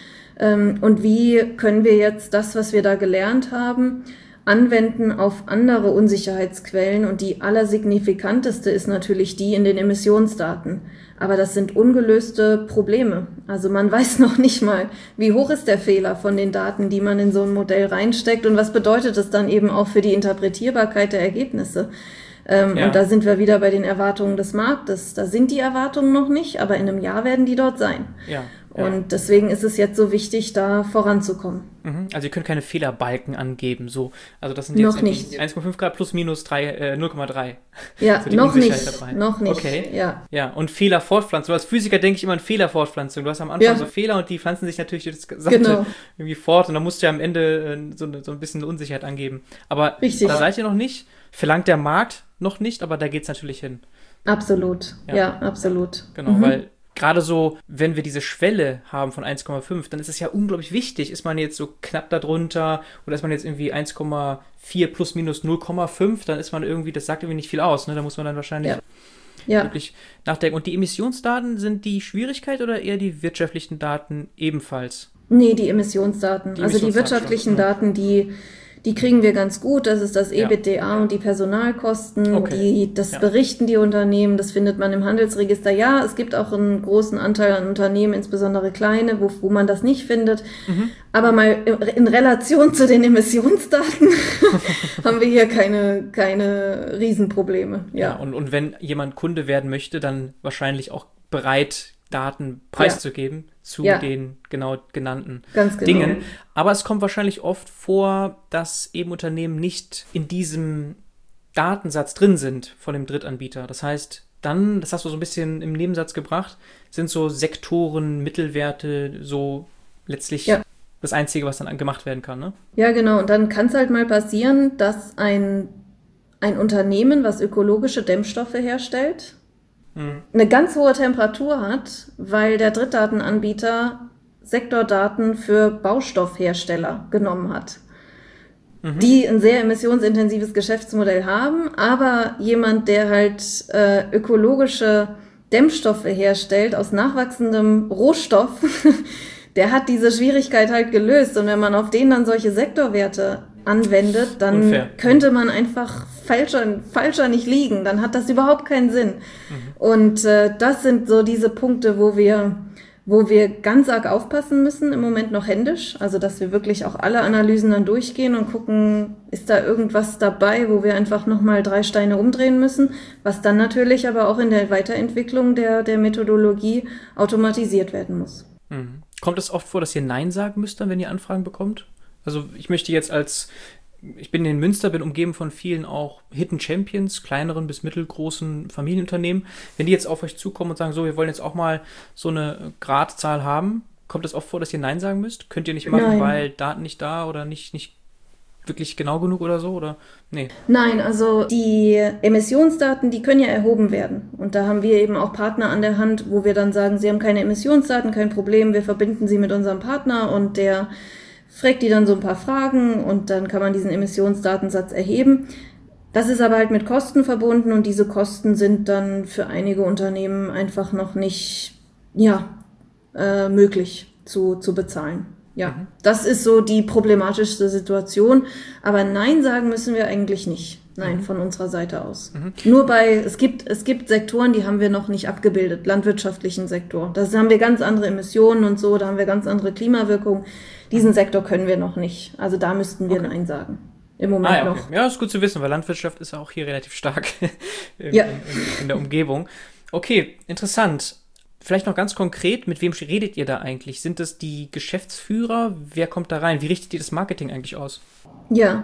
Und wie können wir jetzt das, was wir da gelernt haben, anwenden auf andere Unsicherheitsquellen? Und die allersignifikanteste ist natürlich die in den Emissionsdaten. Aber das sind ungelöste Probleme. Also man weiß noch nicht mal, wie hoch ist der Fehler von den Daten, die man in so ein Modell reinsteckt und was bedeutet es dann eben auch für die Interpretierbarkeit der Ergebnisse. Ähm, ja. Und da sind wir wieder bei den Erwartungen des Marktes. Da sind die Erwartungen noch nicht, aber in einem Jahr werden die dort sein. Ja. Ja. Und deswegen ist es jetzt so wichtig, da voranzukommen. Mhm. Also ihr könnt keine Fehlerbalken angeben, so. Also das sind jetzt noch nicht. eins Komma fünf Grad plus minus äh, null Komma drei. Ja, so noch nicht, dabei. noch nicht. Okay, ja. Ja, und Fehlerfortpflanzung. Als Physiker denke ich immer an Fehlerfortpflanzung. Du hast am Anfang ja. so Fehler und die pflanzen sich natürlich das Gesamte genau. irgendwie fort und dann musst du ja am Ende äh, so, so ein bisschen Unsicherheit angeben. Aber Richtig. Da seid ihr noch nicht. Verlangt der Markt noch nicht, aber da geht's natürlich hin. Absolut, ja, ja absolut. Genau, mhm. weil gerade so, wenn wir diese Schwelle haben von eins Komma fünf, dann ist es ja unglaublich wichtig. Ist man jetzt so knapp darunter oder ist man jetzt irgendwie eins Komma vier plus minus null Komma fünf, dann ist man irgendwie, das sagt irgendwie nicht viel aus. Ne? Da muss man dann wahrscheinlich ja. Ja. wirklich nachdenken. Und die Emissionsdaten, sind die Schwierigkeit oder eher die wirtschaftlichen Daten ebenfalls? Nee, die Emissionsdaten. Die also Emissionsdaten die wirtschaftlichen schon. Daten, die Die kriegen wir ganz gut, das ist das EBITDA ja. und die Personalkosten, okay. die, das ja. berichten die Unternehmen, das findet man im Handelsregister. Ja, es gibt auch einen großen Anteil an Unternehmen, insbesondere kleine, wo, wo man das nicht findet. Mhm. Aber mal in Relation zu den Emissionsdaten haben wir hier keine, keine Riesenprobleme. Ja, ja und, und wenn jemand Kunde werden möchte, dann wahrscheinlich auch bereit, Daten preiszugeben ja. zu ja. den genau genannten Ganz genau. Dingen. Aber es kommt wahrscheinlich oft vor, dass eben Unternehmen nicht in diesem Datensatz drin sind von dem Drittanbieter. Das heißt, dann, das hast du so ein bisschen im Nebensatz gebracht, sind so Sektoren, Mittelwerte so letztlich ja. das Einzige, was dann gemacht werden kann, ne? Ja, genau. Und dann kann es halt mal passieren, dass ein, ein Unternehmen, was ökologische Dämmstoffe herstellt, mhm. eine ganz hohe Temperatur hat, weil der Drittdatenanbieter Sektordaten für Baustoffhersteller genommen hat, mhm. die ein sehr emissionsintensives Geschäftsmodell haben, aber jemand, der halt äh, ökologische Dämmstoffe herstellt aus nachwachsendem Rohstoff, der hat diese Schwierigkeit halt gelöst. Und wenn man auf den dann solche Sektorwerte anwendet, dann Unfair. könnte man einfach falscher, falscher nicht liegen. Dann hat das überhaupt keinen Sinn. Mhm. Und äh, das sind so diese Punkte, wo wir, wo wir ganz arg aufpassen müssen, im Moment noch händisch. Also, dass wir wirklich auch alle Analysen dann durchgehen und gucken, ist da irgendwas dabei, wo wir einfach nochmal drei Steine umdrehen müssen, was dann natürlich aber auch in der Weiterentwicklung der, der Methodologie automatisiert werden muss. Mhm. Kommt es oft vor, dass ihr Nein sagen müsst, dann, wenn ihr Anfragen bekommt? Also ich möchte jetzt als, ich bin in Münster, bin umgeben von vielen auch Hidden Champions, kleineren bis mittelgroßen Familienunternehmen. Wenn die jetzt auf euch zukommen und sagen, so, wir wollen jetzt auch mal so eine Gradzahl haben, kommt es oft vor, dass ihr Nein sagen müsst? Könnt ihr nicht machen, Nein. weil Daten nicht da oder nicht, nicht wirklich genau genug oder so? Oder nee? Nein, also die Emissionsdaten, die können ja erhoben werden. Und da haben wir eben auch Partner an der Hand, wo wir dann sagen, sie haben keine Emissionsdaten, kein Problem, wir verbinden sie mit unserem Partner und der fragt die dann so ein paar Fragen und dann kann man diesen Emissionsdatensatz erheben. Das ist aber halt mit Kosten verbunden und diese Kosten sind dann für einige Unternehmen einfach noch nicht, ja, äh, möglich zu, zu bezahlen. Ja, mhm. das ist so die problematischste Situation. Aber Nein sagen müssen wir eigentlich nicht. Nein, mhm. von unserer Seite aus. Mhm. Nur bei, es gibt, es gibt Sektoren, die haben wir noch nicht abgebildet, landwirtschaftlichen Sektor. Da haben wir ganz andere Emissionen und so, da haben wir ganz andere Klimawirkungen. Diesen Sektor können wir noch nicht. Also da müssten wir okay. Nein sagen. Im Moment ah, ja, okay. noch. Ja, ist gut zu wissen, weil Landwirtschaft ist auch hier relativ stark in, ja. in, in, in der Umgebung. Okay, interessant. Vielleicht noch ganz konkret, mit wem redet ihr da eigentlich? Sind das die Geschäftsführer? Wer kommt da rein? Wie richtet ihr das Marketing eigentlich aus? Ja,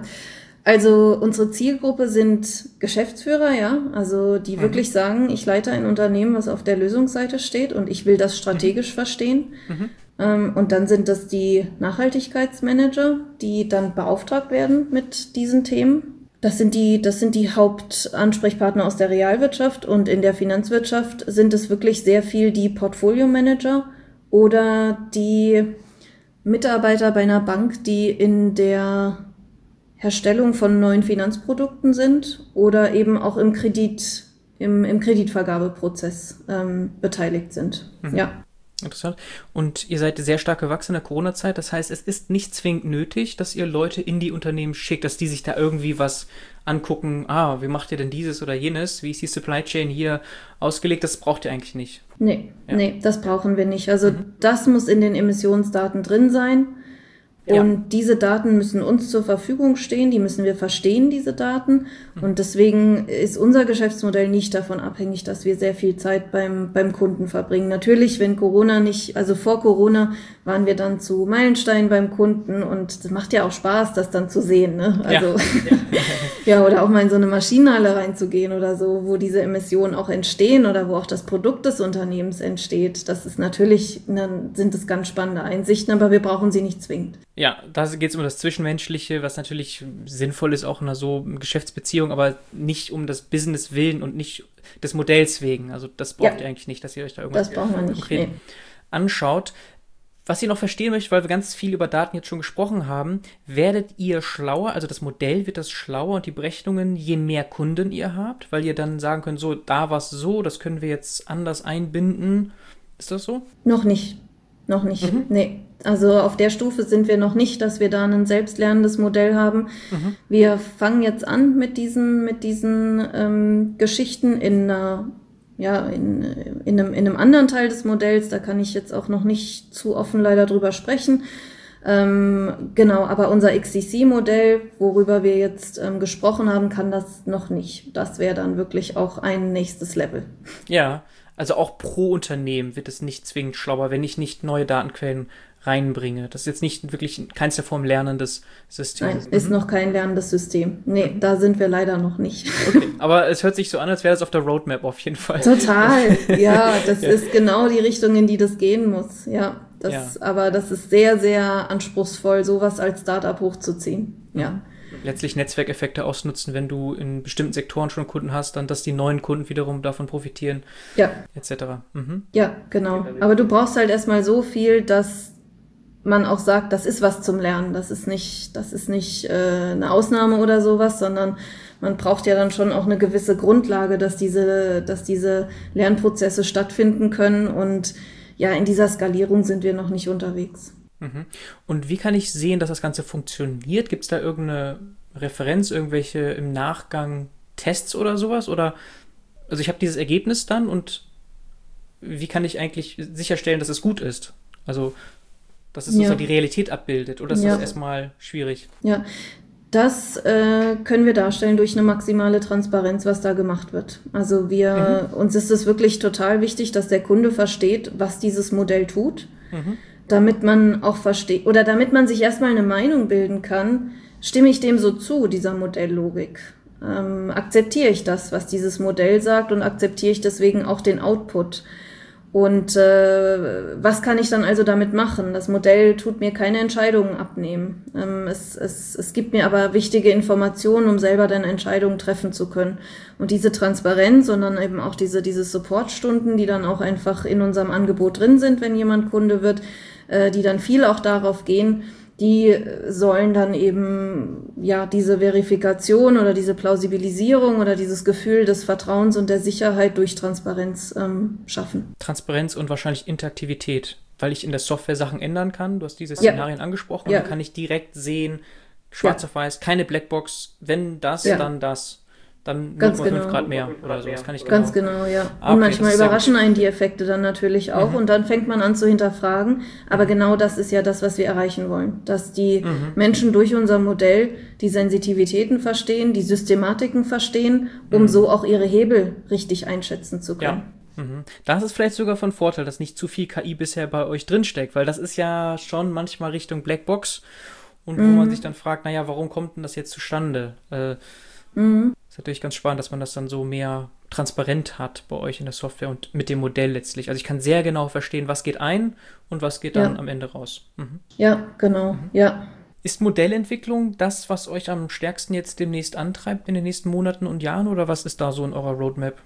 also unsere Zielgruppe sind Geschäftsführer, ja, also die mhm. wirklich sagen, ich leite ein Unternehmen, was auf der Lösungsseite steht und ich will das strategisch mhm. verstehen. Mhm. Ähm, und dann sind das die Nachhaltigkeitsmanager, die dann beauftragt werden mit diesen Themen. Das sind die, das sind die Hauptansprechpartner aus der Realwirtschaft und in der Finanzwirtschaft sind es wirklich sehr viel die Portfolio-Manager oder die Mitarbeiter bei einer Bank, die in der Herstellung von neuen Finanzprodukten sind oder eben auch im Kredit, im, im Kreditvergabeprozess ähm, beteiligt sind. Mhm. Ja. Interessant. Und ihr seid sehr stark gewachsen in der Corona-Zeit. Das heißt, es ist nicht zwingend nötig, dass ihr Leute in die Unternehmen schickt, dass die sich da irgendwie was angucken. Ah, wie macht ihr denn dieses oder jenes? Wie ist die Supply Chain hier ausgelegt? Das braucht ihr eigentlich nicht. Nee, ja. nee, das brauchen wir nicht. Also mhm. das muss in den Emissionsdaten drin sein. Und ja. diese Daten müssen uns zur Verfügung stehen, die müssen wir verstehen, diese Daten. Und deswegen ist unser Geschäftsmodell nicht davon abhängig, dass wir sehr viel Zeit beim, beim Kunden verbringen. Natürlich, wenn Corona nicht, also vor Corona waren wir dann zu Meilenstein beim Kunden und das macht ja auch Spaß, das dann zu sehen, ne? Also, ja, ja oder auch mal in so eine Maschinenhalle reinzugehen oder so, wo diese Emissionen auch entstehen oder wo auch das Produkt des Unternehmens entsteht. Das ist natürlich, dann sind es ganz spannende Einsichten, aber wir brauchen sie nicht zwingend. Ja, da geht es um das Zwischenmenschliche, was natürlich sinnvoll ist, auch in einer so Geschäftsbeziehung, aber nicht um das Business willen und nicht des Modells wegen. Also das braucht ja. ihr eigentlich nicht, dass ihr euch da irgendwas konkret nee. anschaut. Was ihr noch verstehen möchtet, weil wir ganz viel über Daten jetzt schon gesprochen haben, werdet ihr schlauer, also das Modell wird das schlauer und die Berechnungen, je mehr Kunden ihr habt, weil ihr dann sagen könnt, so, da war es so, das können wir jetzt anders einbinden. Ist das so? Noch nicht. Noch nicht, mhm. nee. Also auf der Stufe sind wir noch nicht, dass wir da ein selbstlernendes Modell haben. Mhm. Wir fangen jetzt an mit diesen, mit diesen ähm, Geschichten in einer, ja, in, in, einem, in einem anderen Teil des Modells. Da kann ich jetzt auch noch nicht zu offen leider drüber sprechen. Ähm, genau, aber unser X C C-Modell, worüber wir jetzt ähm, gesprochen haben, kann das noch nicht. Das wäre dann wirklich auch ein nächstes Level. Ja, Also auch pro Unternehmen wird es nicht zwingend schlauer, wenn ich nicht neue Datenquellen reinbringe. Das ist jetzt nicht wirklich in keinster Form lernendes System. Nein, ist mhm. noch kein lernendes System. Nee, mhm. da sind wir leider noch nicht. Okay, aber es hört sich so an, als wäre das auf der Roadmap auf jeden Fall. Total, ja, das ja. ist genau die Richtung, in die das gehen muss. Ja, das, ja. aber das ist sehr, sehr anspruchsvoll, sowas als Startup hochzuziehen. Ja. Mhm. Letztlich Netzwerkeffekte ausnutzen, wenn du in bestimmten Sektoren schon Kunden hast, dann, dass die neuen Kunden wiederum davon profitieren, ja. et cetera. Mhm. Ja, genau. Aber du brauchst halt erstmal so viel, dass man auch sagt, das ist was zum Lernen. Das ist nicht, das ist nicht äh, eine Ausnahme oder sowas, sondern man braucht ja dann schon auch eine gewisse Grundlage, dass diese, dass diese Lernprozesse stattfinden können. Und ja, in dieser Skalierung sind wir noch nicht unterwegs. Und wie kann ich sehen, dass das Ganze funktioniert? Gibt es da irgendeine Referenz, irgendwelche im Nachgang Tests oder sowas? Oder, also ich habe dieses Ergebnis dann und wie kann ich eigentlich sicherstellen, dass es gut ist? Also, dass es ja. sozusagen die Realität abbildet. Oder ist ja. das erstmal schwierig? Ja, das äh, können wir darstellen durch eine maximale Transparenz, was da gemacht wird. Also wir, mhm. uns ist es wirklich total wichtig, dass der Kunde versteht, was dieses Modell tut. Mhm. Damit man auch versteht, oder damit man sich erstmal eine Meinung bilden kann, stimme ich dem so zu, dieser Modelllogik? Ähm, akzeptiere ich das, was dieses Modell sagt und akzeptiere ich deswegen auch den Output? Und äh, was kann ich dann also damit machen? Das Modell tut mir keine Entscheidungen abnehmen. Ähm, es, es, es gibt mir aber wichtige Informationen, um selber dann Entscheidungen treffen zu können. Und diese Transparenz und dann eben auch diese, diese Supportstunden, die dann auch einfach in unserem Angebot drin sind, wenn jemand Kunde wird, äh, die dann viel auch darauf gehen, die sollen dann eben ja diese Verifikation oder diese Plausibilisierung oder dieses Gefühl des Vertrauens und der Sicherheit durch Transparenz ähm, schaffen. Transparenz und wahrscheinlich Interaktivität, weil ich in der Software Sachen ändern kann. Du hast diese Szenarien ja. angesprochen ja. und dann kann ich direkt sehen, schwarz ja. auf weiß, keine Blackbox, wenn das, ja. dann das. Dann ganz nur genau. fünf Grad mehr oder so. Das kann ich Ganz genau. genau, ja. Ah, okay, und manchmal überraschen einen die Effekte dann natürlich auch. Mhm. Und dann fängt man an zu hinterfragen. Aber mhm. genau das ist ja das, was wir erreichen wollen. Dass die mhm. Menschen durch unser Modell die Sensitivitäten verstehen, die Systematiken verstehen, um mhm. so auch ihre Hebel richtig einschätzen zu können. Ja. Mhm. Da ist es vielleicht sogar von Vorteil, dass nicht zu viel K I bisher bei euch drinsteckt. Weil das ist ja schon manchmal Richtung Blackbox. Und wo mhm. man sich dann fragt, naja, warum kommt denn das jetzt zustande? Äh, mhm. Ist natürlich ganz spannend, dass man das dann so mehr transparent hat bei euch in der Software und mit dem Modell letztlich. Also ich kann sehr genau verstehen, was geht ein und was geht dann ja. am Ende raus. Mhm. Ja, genau, mhm. ja. Ist Modellentwicklung das, was euch am stärksten jetzt demnächst antreibt in den nächsten Monaten und Jahren oder was ist da so in eurer Roadmap?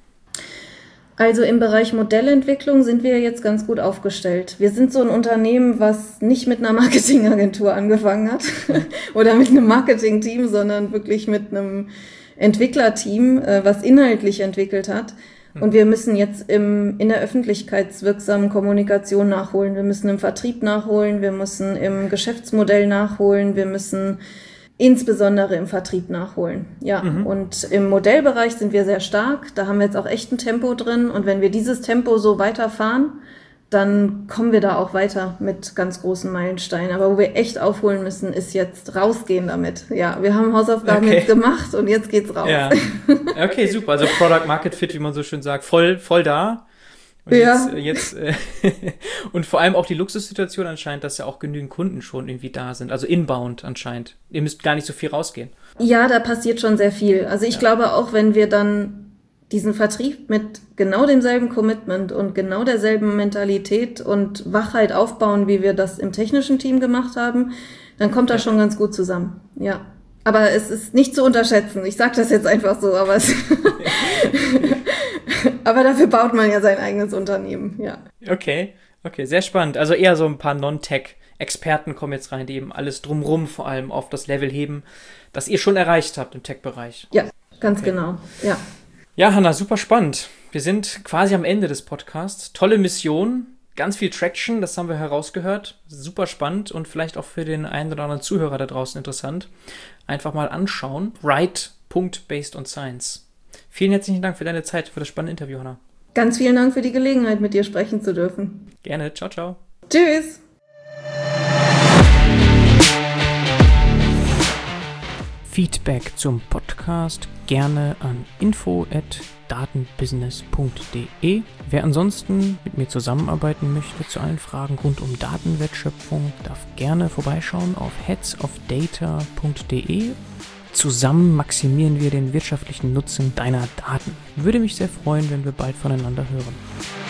Also im Bereich Modellentwicklung sind wir jetzt ganz gut aufgestellt. Wir sind so ein Unternehmen, was nicht mit einer Marketingagentur angefangen hat mhm. oder mit einem Marketingteam, sondern wirklich mit einem Entwicklerteam, äh, was inhaltlich entwickelt hat. Mhm. Und wir müssen jetzt im, in der öffentlichkeitswirksamen Kommunikation nachholen. Wir müssen im Vertrieb nachholen. Wir müssen im Geschäftsmodell nachholen. Wir müssen insbesondere im Vertrieb nachholen. Ja, mhm. und im Modellbereich sind wir sehr stark. Da haben wir jetzt auch echt ein Tempo drin. Und wenn wir dieses Tempo so weiterfahren, dann kommen wir da auch weiter mit ganz großen Meilensteinen. Aber wo wir echt aufholen müssen, ist jetzt rausgehen damit. Ja, wir haben Hausaufgaben okay. jetzt gemacht und jetzt geht's raus. Ja. Okay, super. Also Product Market Fit, wie man so schön sagt, voll, voll da. Und ja. jetzt, jetzt äh, und vor allem auch die Luxussituation anscheinend, dass ja auch genügend Kunden schon irgendwie da sind. Also inbound anscheinend. Ihr müsst gar nicht so viel rausgehen. Ja, da passiert schon sehr viel. Also ich ja. glaube auch, wenn wir dann diesen Vertrieb mit genau demselben Commitment und genau derselben Mentalität und Wachheit aufbauen, wie wir das im technischen Team gemacht haben, dann kommt das schon ganz gut zusammen. Ja, aber es ist nicht zu unterschätzen. Ich sage das jetzt einfach so, aber es aber dafür baut man ja sein eigenes Unternehmen. Ja. Okay, okay, sehr spannend. Also eher so ein paar Non-Tech-Experten kommen jetzt rein, die eben alles drumrum vor allem auf das Level heben, das ihr schon erreicht habt im Tech-Bereich. Ja, ganz okay. genau. Ja. Ja, Hanna, super spannend. Wir sind quasi am Ende des Podcasts. Tolle Mission, ganz viel Traction, das haben wir herausgehört. Super spannend und vielleicht auch für den einen oder anderen Zuhörer da draußen interessant. Einfach mal anschauen. Right. Based on Science. Vielen herzlichen Dank für deine Zeit, für das spannende Interview, Hanna. Ganz vielen Dank für die Gelegenheit, mit dir sprechen zu dürfen. Gerne. Ciao, ciao. Tschüss. Feedback zum Podcast gerne an info at datenbusiness punkt de. Wer ansonsten mit mir zusammenarbeiten möchte zu allen Fragen rund um Datenwertschöpfung, darf gerne vorbeischauen auf heads of data punkt de. Zusammen maximieren wir den wirtschaftlichen Nutzen deiner Daten. Würde mich sehr freuen, wenn wir bald voneinander hören.